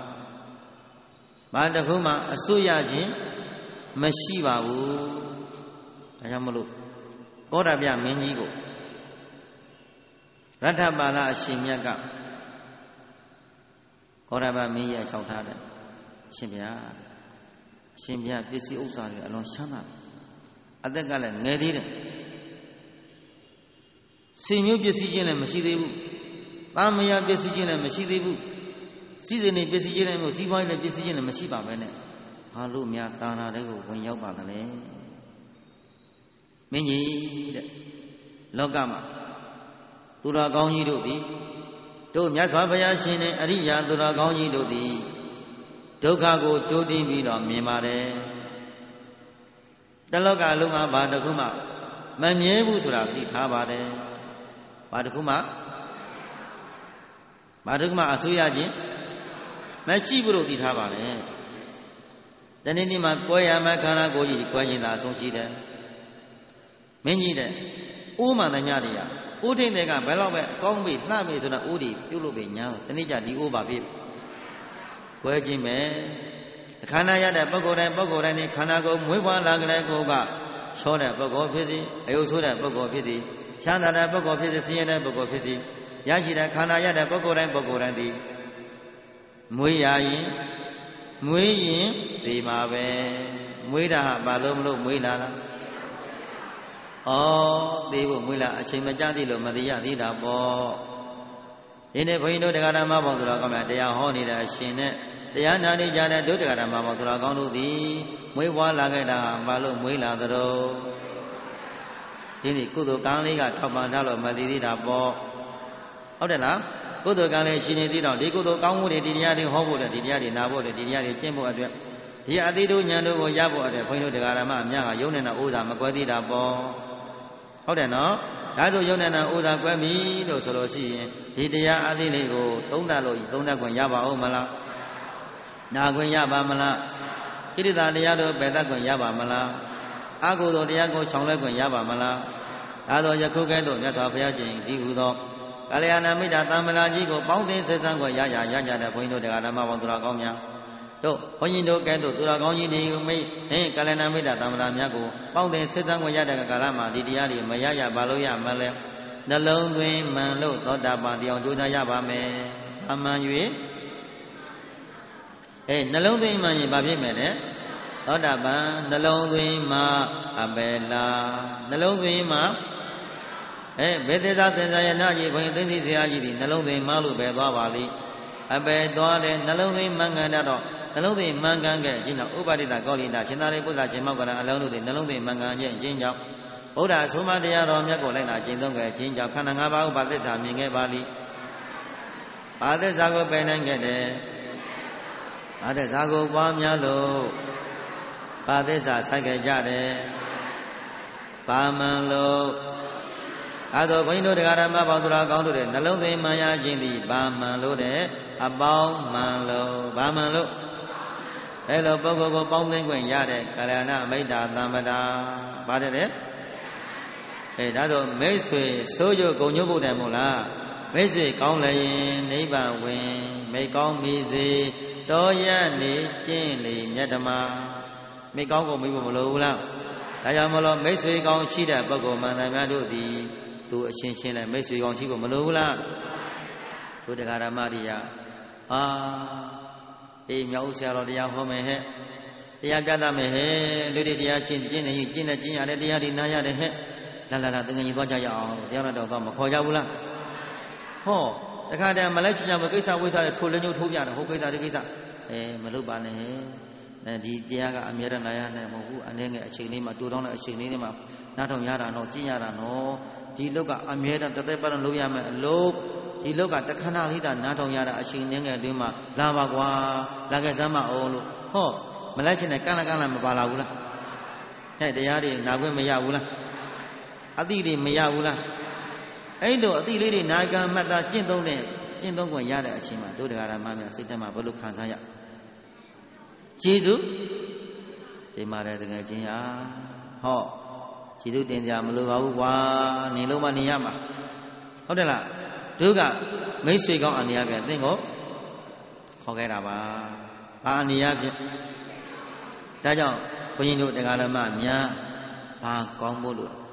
ဘာတခုမှအစိုးရခြင်းမရှိပါဘူးဒါကြောင့်မလို့ကောဓဗျမင်းကြီးကိုရထပါဠအရှင်မြတ်ကကောဓဗျမင်းကြီးအချောက်ထားတယ်အရှင်ဗျာအရှင်ဗျာပစ္စည်းဥစ္စာတွေအလွန်ချမ်းသာတယ်အသက်ကလည်းငယ်သေးတယ်စိတ်မျိုးပစ္စည်းချင်းလည်းမရှိသေးဘူး။သာမယပစ္စည်းချင်းလည်းမရှိသေးဘူး။စီစဉ်နေပစ္စည်းချင်းလည်းမျိုးစီးပွားရေးလည်းပစ္စည်းချင်းလည်းမရှိပါပဲနဲ့။ဘာလို့များတာနာတဲ့ကိုဝင်ရောက်ပါသလဲ။မင်းကြီးတဲ့လောကမှာသူတော်ကောင်းကြီးတို့သည်တို့မြတ်စွာဘုရားရှင်နဲ့အရိယာသူတော်ကောင်းကြီးတို့သည်ဒုက္ခကိုကြိုးတင်ပြီးတော့မြင်ပါတယ်။တလောကလုံးကဘာတစ်ခုမှမမြဲဘူးဆိုတာသိထားပါတယ်။ဘာတစ်ခုမှဘာတစ်ခုမှအစိုးရခြင်းမရှိဘူးလို့သိထားပါလေတနေ့နေ့မှာကွဲရမယ်ခန္ဓာကိုယ်ကြီးကွဲခြင်းသာအဆုံးရှိတယ်မင်းကြီးတဲ့အိုးမှန်သမျှတွေကအိုးထိန်တွေကဘယ်တော့ပဲအကောင်းပြီလှပြီဆိုတာအိုးတွေပြုတ်လို့ပဲညာတနေ့ကျဒီအိုးပါဖြစ်ကွဲခြင်းပဲခန္ဓာရတဲ့ပုဂ္ဂိုလ်တိုင်းပုဂ္ဂိုလ်တိုင်းဒီခန္ဓာကိုယ်မွေးဖွားလာကြတဲ့ကိုယ်ကချောတဲ့ပုဂ္ဂိုလ်ဖြစ်စီအယုဆိုးတဲ့ပုဂ္ဂိုလ်ဖြစ်စီချမ်းသာတဲ့ပုဂ္ဂိုလ်ဖြစ်စီဆင်းရဲတဲ့ပုဂ္ဂိုလ်ဖြစ်စီရရှိတဲ့ခန္ဓာရတဲ့ပုဂ္ဂိုလ်တိုင်းပုဂ္ဂိုလ်တိုင်းသည်မွေးရရင်မွေးရင်ဒီမှာပဲမွေးတာဟာဘာလို့မလို့မွေးလာလားဩသိဖို့မွေးလာအချိန်မကြသေးလို့မသိရသေးတာပေါ့ဒီနေ့ဘုန်းကြီးတို့တရားဓမ္မပေါင်းသူတော်ကောင်းများတရားဟောနေတဲ့အရှင်နဲ့တရားနာနေကြတဲ့ဒုတရားဓမ္မပေါင်းသူတော်ကောင်းတို့သည်မွေးဖွားလာခဲ့တာဘာလို့မွေးလာသလဲဒီနေ့ကုသိုလ်ကံလေးကထောက်ပံ့ထားလို့မသိသေးတာပေါ့ဟုတ်တယ်လားကုသိုလ်ကံလေးရှိနေသေးတော့ဒီကုသိုလ်ကောင်းမှုတွေဒီတရားတွေဟောဖို့တဲ့ဒီတရားတွေနာဖို့တဲ့ဒီတရားတွေကျင့်ဖို့အတွက်ဒီအတိတို့ဉာဏ်တို့ကိုရဖို့အတွက်ဘုန်းကြီးတို့တရားဓမ္မအများကယုံနေတာဥစ္စာမကွဲသေးတာပေါ့ဟုတ်တယ်နော်ဒါဆိုယုံနေတာဥစ္စာကွဲပြီလို့ဆိုလို့ရှိရင်ဒီတရားအတိလေးကိုသုံးသပ်လို့သုံးသပ်ခွင့်ရပါဦးမလားနာခွင့်ရပါမလားကိရိတာတရားတို့ပယ်တတ်ခွင့်ရပါမလားအကုသိုလ်တရားကိုခြောင်လဲခွင့်ရပါမလားဒါသောယခုကဲ့သို့မြတ်စွာဘုရားရှင်ဒီဟုသောကာလျာဏမိတ်တာသံမလာကြီးကိုပေါင်းတင်ဆက်ဆံခွင့်ရရရကြတဲ့ဘုန်းကြီးတို့တရားဓမ္မပေါင်းသူတော်ကောင်းများတို့ဘုန်းကြီးတို့ကဲ့သို့သူတော်ကောင်းကြီးနေမိတ်ဟင်ကာလျာဏမိတ်တာသံမလာများကိုပေါင်းတင်ဆက်ဆံခွင့်ရတဲ့ကာလမှာဒီတရားတွေမရရပါလို့ရမလဲနှလုံးသွင်းမှန်လို့သောတာပန်တရားကြိုးစားရပါမယ်အမှန်၍အဲနှလုံးသွင်းမှန်ရင်ဘာဖြစ်မယ်လဲသောတာပန်နှလုံးသွင်းမှအပယ်လားနှလုံးသွင်းမှအဲဘေသေသာသင်္ဇာယနာကြီးဘုရင်သိသိဆရာကြီးဒီနှလုံးသွင်းမှလို့ပဲသွားပါလိအပယ်သွားတယ်နှလုံးသွင်းမှန်ကန်တော့နှလုံးသွင်းမှန်ကန်ခဲ့ခြင်းတော့ဥပါဒိတကောလိတာရှင်သာရိပုတ္တရာရှင်မောက္ကလအလုံးတို့သည်နှလုံးသွင်းမှန်ကန်ခြင်းခြင်းကြောင့်ဘုရားဆိုမတရားတော်မြတ်ကိုလိုက်နာကျင့်သုံးခဲ့ခြင်းကြောင့်ခန္ဓာ၅ပါးဥပါသစ္စာမြင်ခဲ့ပါလိဘာသစ္စာကိုပယ်နိုင်ခဲ့တယ်ဘာသစ္စာကိုပွားများလို့ဘာသစ္စာဆိုင်ခဲ့ကြတယ်ဘာမှန်လို့အဲဒါဘုန်းကြီးတို့တရားဓမ္မပေါင်းသူတော်ကောင်းတို့တဲ့နှလုံးသွင်းမှန်ရခြင်းသည်ဘာမှန်လို့တဲ့အပေါင်းမှန်လို့ဘာမှန်လို့အဲလိုပုဂ္ဂိုလ်ကိုပေါင်းသိခွင့်ရတဲ့ကလျာဏမိတ်တာသမ္ပတာပါတယ်လေအဲဒါဆိုမိတ်ဆွေဆိုးကြဂုံညုတ်ဖို့တယ်မို့လားမိတ်ဆွေကောင်းလည်းရင်နိဗ္ဗာန်ဝင်မိတ်ကောင်းမိစေတော်ရနေကျင့်လေမြတ်ဓမ္မမိတ်ကောင်းကိုမိဖို့မလိုဘူးလားဒါကြောင့်မလို့မိတ်ဆွေကောင်းရှိတဲ့ပုဂ္ဂိုလ်မှန်တယ်များတို့သည်သူအချင်းချင်းနဲ့မိတ်ဆွေကောင်းရှိဖို့မလိုဘူးလားတို့တရားဓမ္မတရားအာအေးမြောက်ဆရာတော်တရားဟောမယ်ဟဲ့တရားပြသမယ်ဟဲ့လူတွေတရားကျင့်ကျင့်နေကျင့်နေကျင့်ရတယ်တရားတွေနားရတယ်ဟဲ့လာလာလာတကယ်ကြီးသွားကြရအောင်တရားတော်တော့မခေါ်ကြဘူးလားဟောတခါတည်းမလိုက်ချင်ကြမကိစ္စဝိသနဲ့ထိုးလင်းညို့ထိုးပြတယ်ဟိုကိစ္စဒီကိစ္စအဲမလုပ်ပါနဲ့အဲဒီတရားကအမြဲတမ်းလာရနိုင်မဟုတ်ဘူးအနေငယ်အချိန်လေးမှာတူတောင်းတဲ့အချိန်လေးမှာနားထောင်ရတာတော့ကျင့်ရတာနော်ဒီလောကအမြဲတမ်းတစ်သက်ပတ်လုံးလုပ်ရမယ်အလုပ်ဒီလောကတခဏလေးသာနားထောင်ရတာအချိန်ငယ်အတွင်းမှာလာပါကွာလာခဲ့စမ်းမအောင်လို့ဟောမလိုက်ချင်တဲ့ကန့်လန့်ကန့်လန့်မပါလာဘူးလားဟဲ့တရားတွေနာခွင့်မရဘူးလားအတိတွေမရဘူးလားအဲ့လိုအတိလေးတွေနာဂံမှတ်သားကျင့်သုံးတဲ့ကျင့်သုံးခွင့်ရတဲ့အချိန်မှာဒုဒကာရမများစိတ်ထဲမှာဘယ်လိုခံစားရကျေးဇူးတင်ပါတယ်တကယ်ချင်းဟာဟောကျေးဇူးတင်ကြမလို့ပါဘူးကွာနေလုံးမနေရမှာဟုတ်တယ်လားဒုကမိတ်ဆွေကောင်းအနေအချင်းသင်ကိုခေါ်ခဲ့တာပါဘာအနေအချင်းဒါကြောင့်ဘုန်းကြီးတို့တရားဓမ္မများဘာကောင်းဖို့လို့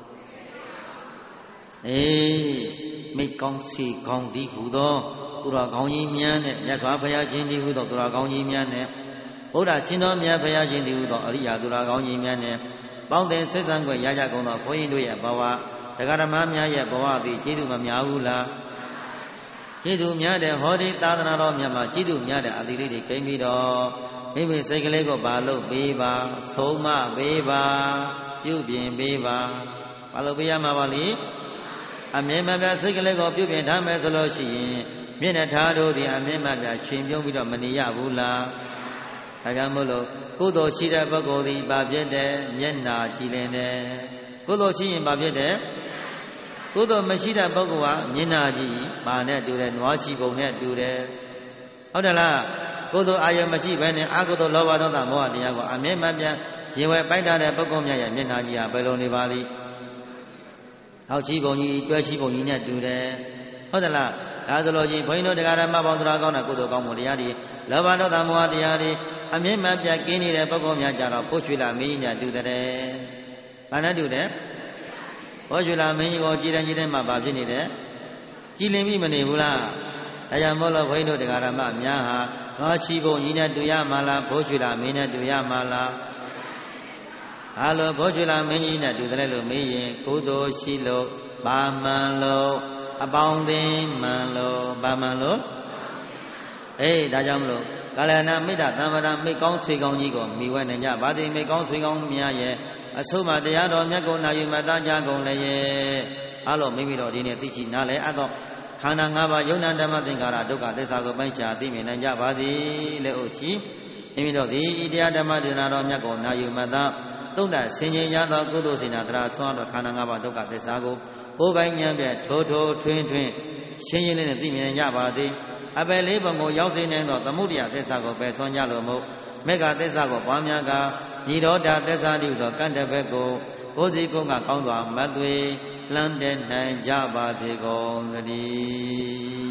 အေးမိတ်ကောင်းစီကောင်းဒီဟုသောသူတော်ကောင်းကြီးများနဲ့မြတ်စွာဘုရားရှင်ဒီဟုသောသူတော်ကောင်းကြီးများနဲ့ဘုရားရှင်တော်မြတ်ဘုရားရှင်ဒီဟုသောအရိယာသူတော်ကောင်းကြီးများနဲ့ပေါင်းတဲ့စိတ်ဆံခွင့်ရကြကုန်သောဘုန်းကြီးတို့ရဲ့ဘဝတရားဓမ္မများရဲ့ဘဝသည်ကျေးဇူးမများဘူးလားကျေးဇူးများတဲ့ဟောဒီသာသနာတော်မြတ်မှာကျေးဇူးများတဲ့အသီလေးတွေကိန်းပြီးတော့မိမိစိတ်ကလေးကိုပါလို့ပေးပါဆုံးမပေးပါပြုပြင်ပေးပါပါလို့ပေးရမှာပါလေအမြဲမပြစိတ်ကလေးကိုပြုပြင်ထားမယ်ဆိုလို့ရှိရင်မျက်နှာထားတို့သည်အမြဲမပြရှင်ပြုံးပြီးတော့မနေရဘူးလားဒါကြောင့်မို့လို့ကုသိုလ်ရှိတဲ့ပုဂ္ဂိုလ်သည်ဘာဖြစ်တယ်မျက်နှာကြည်လင်တယ်ကုသိုလ်ရှိရင်ဘာဖြစ်တယ်ကုသိုလ်မရှိတဲ့ပုဂ္ဂိုလ်ကမျက်နှာကြည်ပါနဲ့တူတယ်နွားချီပုံနဲ့တူတယ်ဟုတ်တယ်လားကုသိုလ်အာရုံမရှိဘဲနဲ့အကုသိုလ်လောဘဒေါသမောဟတရားကိုအမြဲမပြရင်ဝယ်ပိုက်ထားတဲ့ပုဂ္ဂိုလ်များရဲ့မျက်နှာကြည်ဟာဘယ်လိုနေပါလိဟောက်ချီပုံကြီးတွဲချီပုံကြီးနဲ့တူတယ်ဟုတ်တယ်လားဒါဆိုလို့ကြီးဘုန်းကြီးတို့တရားဓမ္မပေါင်းတရားကောင်းတဲ့ကုသိုလ်ကောင်းမှုတရားတွေလောဘဒေါသမောဟတရားတွေအမြဲမပြကင်းနေတဲ့ပုဂ္ဂိုလ်များကြတော့ဖို့ရွှေလာမင်းကြီးနဲ့တူတယ်။ဘာနဲ့တူတယ်။ဖို့ရွှေလာမင်းကြီးကိုကြည်တယ်ကြည်တယ်မှဘာဖြစ်နေတယ်။ကြည်လင်ပြီးမနေဘူးလား။ဒါကြောင့်မို့လို့ဘုန်းကြီးတို့တရားဓမ္မများဟာငါချီပုံကြီးနဲ့တူရမှာလားဖို့ရွှေလာမင်းနဲ့တူရမှာလား။ဟာလို့ဖို့ရွှေလာမင်းကြီးနဲ့တူတယ်လို့မေးရင်ကုသိုလ်ရှိလို့ဘာမှန်လို့အပေါင်းအသင်းမှန်လို့ဘာမှန်လို့အေးဒါကြောင့်မလို့ကာလနာမိတ္တသံဗရာမိကောင်းဆွေကောင်းကြီးကိုမိဝဲနေကြဗာတိမိကောင်းဆွေကောင်းများရဲ့အဆုံးမတရားတော်မြတ်ကိုနာယူမသားကြကုန်လည်းရဲ့အလုံးမိမိတို့ဒီနေ့သိချနားလဲအပ်တော့ခန္ဓာ၅ပါးယုံနာဓမ္မသင်္ကာရဒုက္ခသစ္စာကိုပိုင်းခြားသိမြင်နိုင်ကြပါသည်လေဥရှိမိမိတို့သည်တရားဓမ္မဒေသနာတော်မြတ်ကိုနာယူမသားသုံးသဆင်ခြင်ရသောကုသိုလ်စေနာတရာဆွမ်းတော်ခန္ဓာ၅ပါးဒုက္ခသစ္စာကိုကိုယ်ပိုင်ဉာဏ်ဖြင့်ထိုးထိုးထွင်းထွင်းရှင်းရှင်းလင်းလင်းသိမြင်နိုင်ကြပါသည်အပယ်လေးပုံကိုရောက်စေနိုင်သောသမုဒိယသစ္စာကိုပယ်ဆွမ်းကြလို့မို့မေဃသစ္စာကိုပွားများကညီတော်တာသစ္စာတိဟုသောကံတဘက်ကိုကိုယ်စီကိုယ်ကကောင်းစွာမသွေလှမ်းတဲ့နိုင်ကြပါစေကုန်သတည်း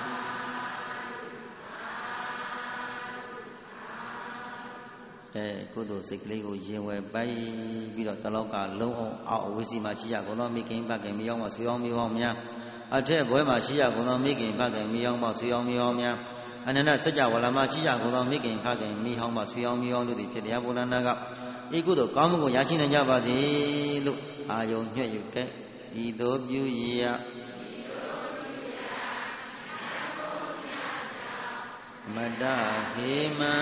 အဲကုသိုလ်စိတ်ကလေးကိုရင်ဝယ်ပိုက်ပြီးတော့တလောကလုံးအောင်အောက်အဝိစီမှာရှိရကုန်သောမိခင်ဘခင်မြောင်းမဆွေအောင်မြောင်းများအထက်ဘွဲမှာရှိရကုန်သောမိခင်ဘခင်မြောင်းမဆွေအောင်မြောင်းများအနန္တစัจ java လာမှာရှိကြကုန်သောမိခင်ဖခင်မိဟောင်းမဆွေဟောင်းမိဟောင်းတို့သည်ဖြစ်တရားဘုရားနာကဤကုသိုလ်ကောင်းမှုကိုရရှိနိုင်ကြပါစေလို့အာယုံညွှဲ့ယူခဲ့ဤသို့ပြုရမတ္တခေမံ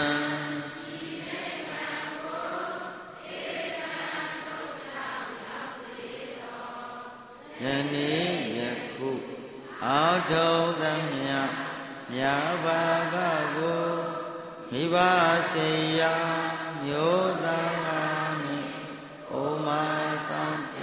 ယနေ့ယခုအောက်ထုံးသမျှမြတ်ဘာကကိုမိဘစေယမျိုးသားနှင့်ဩမာဆောင်ပြ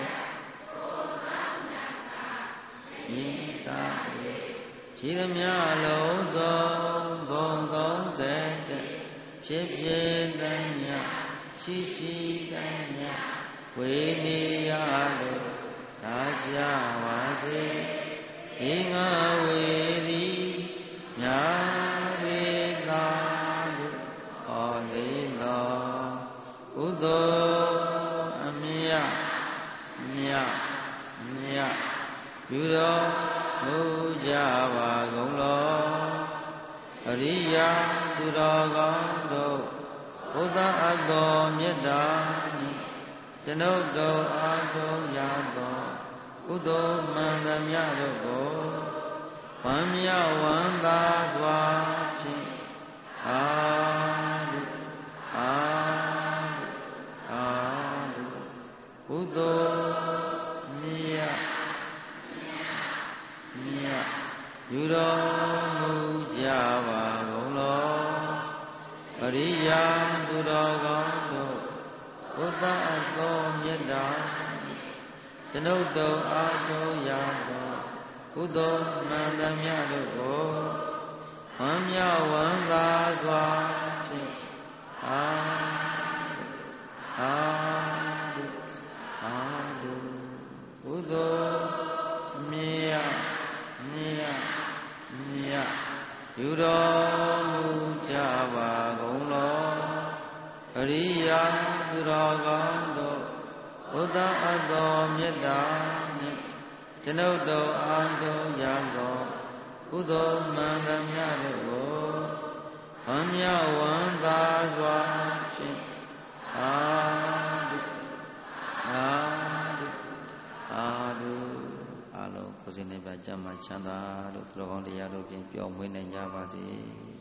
ဤစာရှိသမျှလုံးစုံဘုံသုံးဆယ်ဖြစ်ဖြစ်သမျှရှိရှိသမျှဝေနေရလို့သာကြပါစေဤငါဝေသည်ညာဝေသာလို့ဟောလေးတော်ကုသိုလ်အမြတ်မြတ်မြတ်ပြုတော်မူကြပါကုန်လောအရိယာသူတော်ကောင်းတို့ဘုရားအတော်မြတ်တာကျွန်ုပ်တို့အားထုတ်ရသောကုသိုလ်မှန်သမျှတို့ကိုဝမ်းမြောက်ဝမ်းသာစွာဖြင့်အာတုအာတုအာတုကုသိုလ်မြတ်မြတ်ယူတော်မူကြပါကုန်လောအရိယာသူတော်ကောင်းတို့ဘုရားအတော်မြတ်တာကျွန်ုပ်တို့အားထုတ်ရသောကုသိုလ်မှန်သမျှတို့ကိုဝမ်းမြောက်ဝမ်းသာစွာဖြင့်အာအာအာကုသိုလ်မြတ်မြတ်မြတ်ယူတော်မူကြပါကုန်လောအရိယာသူတော်ကောင်းတို့ဘုရားအတော်မြတ်တာနှင့်ကျွန်ုပ်တို့အားထုတ်ရသောကုသိုလ်မှန်သမျှတို့ကိုဝမ်းမြောက်ဝမ်းသာစွာဖြင့်အာတုအာတုအာတုအလုံးကိုယ်စိတ်နှပြကြမ်းမှချမ်းသာတို့သူတော်ကောင်းတရားတို့ဖြင့်ပျော်မွေးနိုင်ကြပါစေ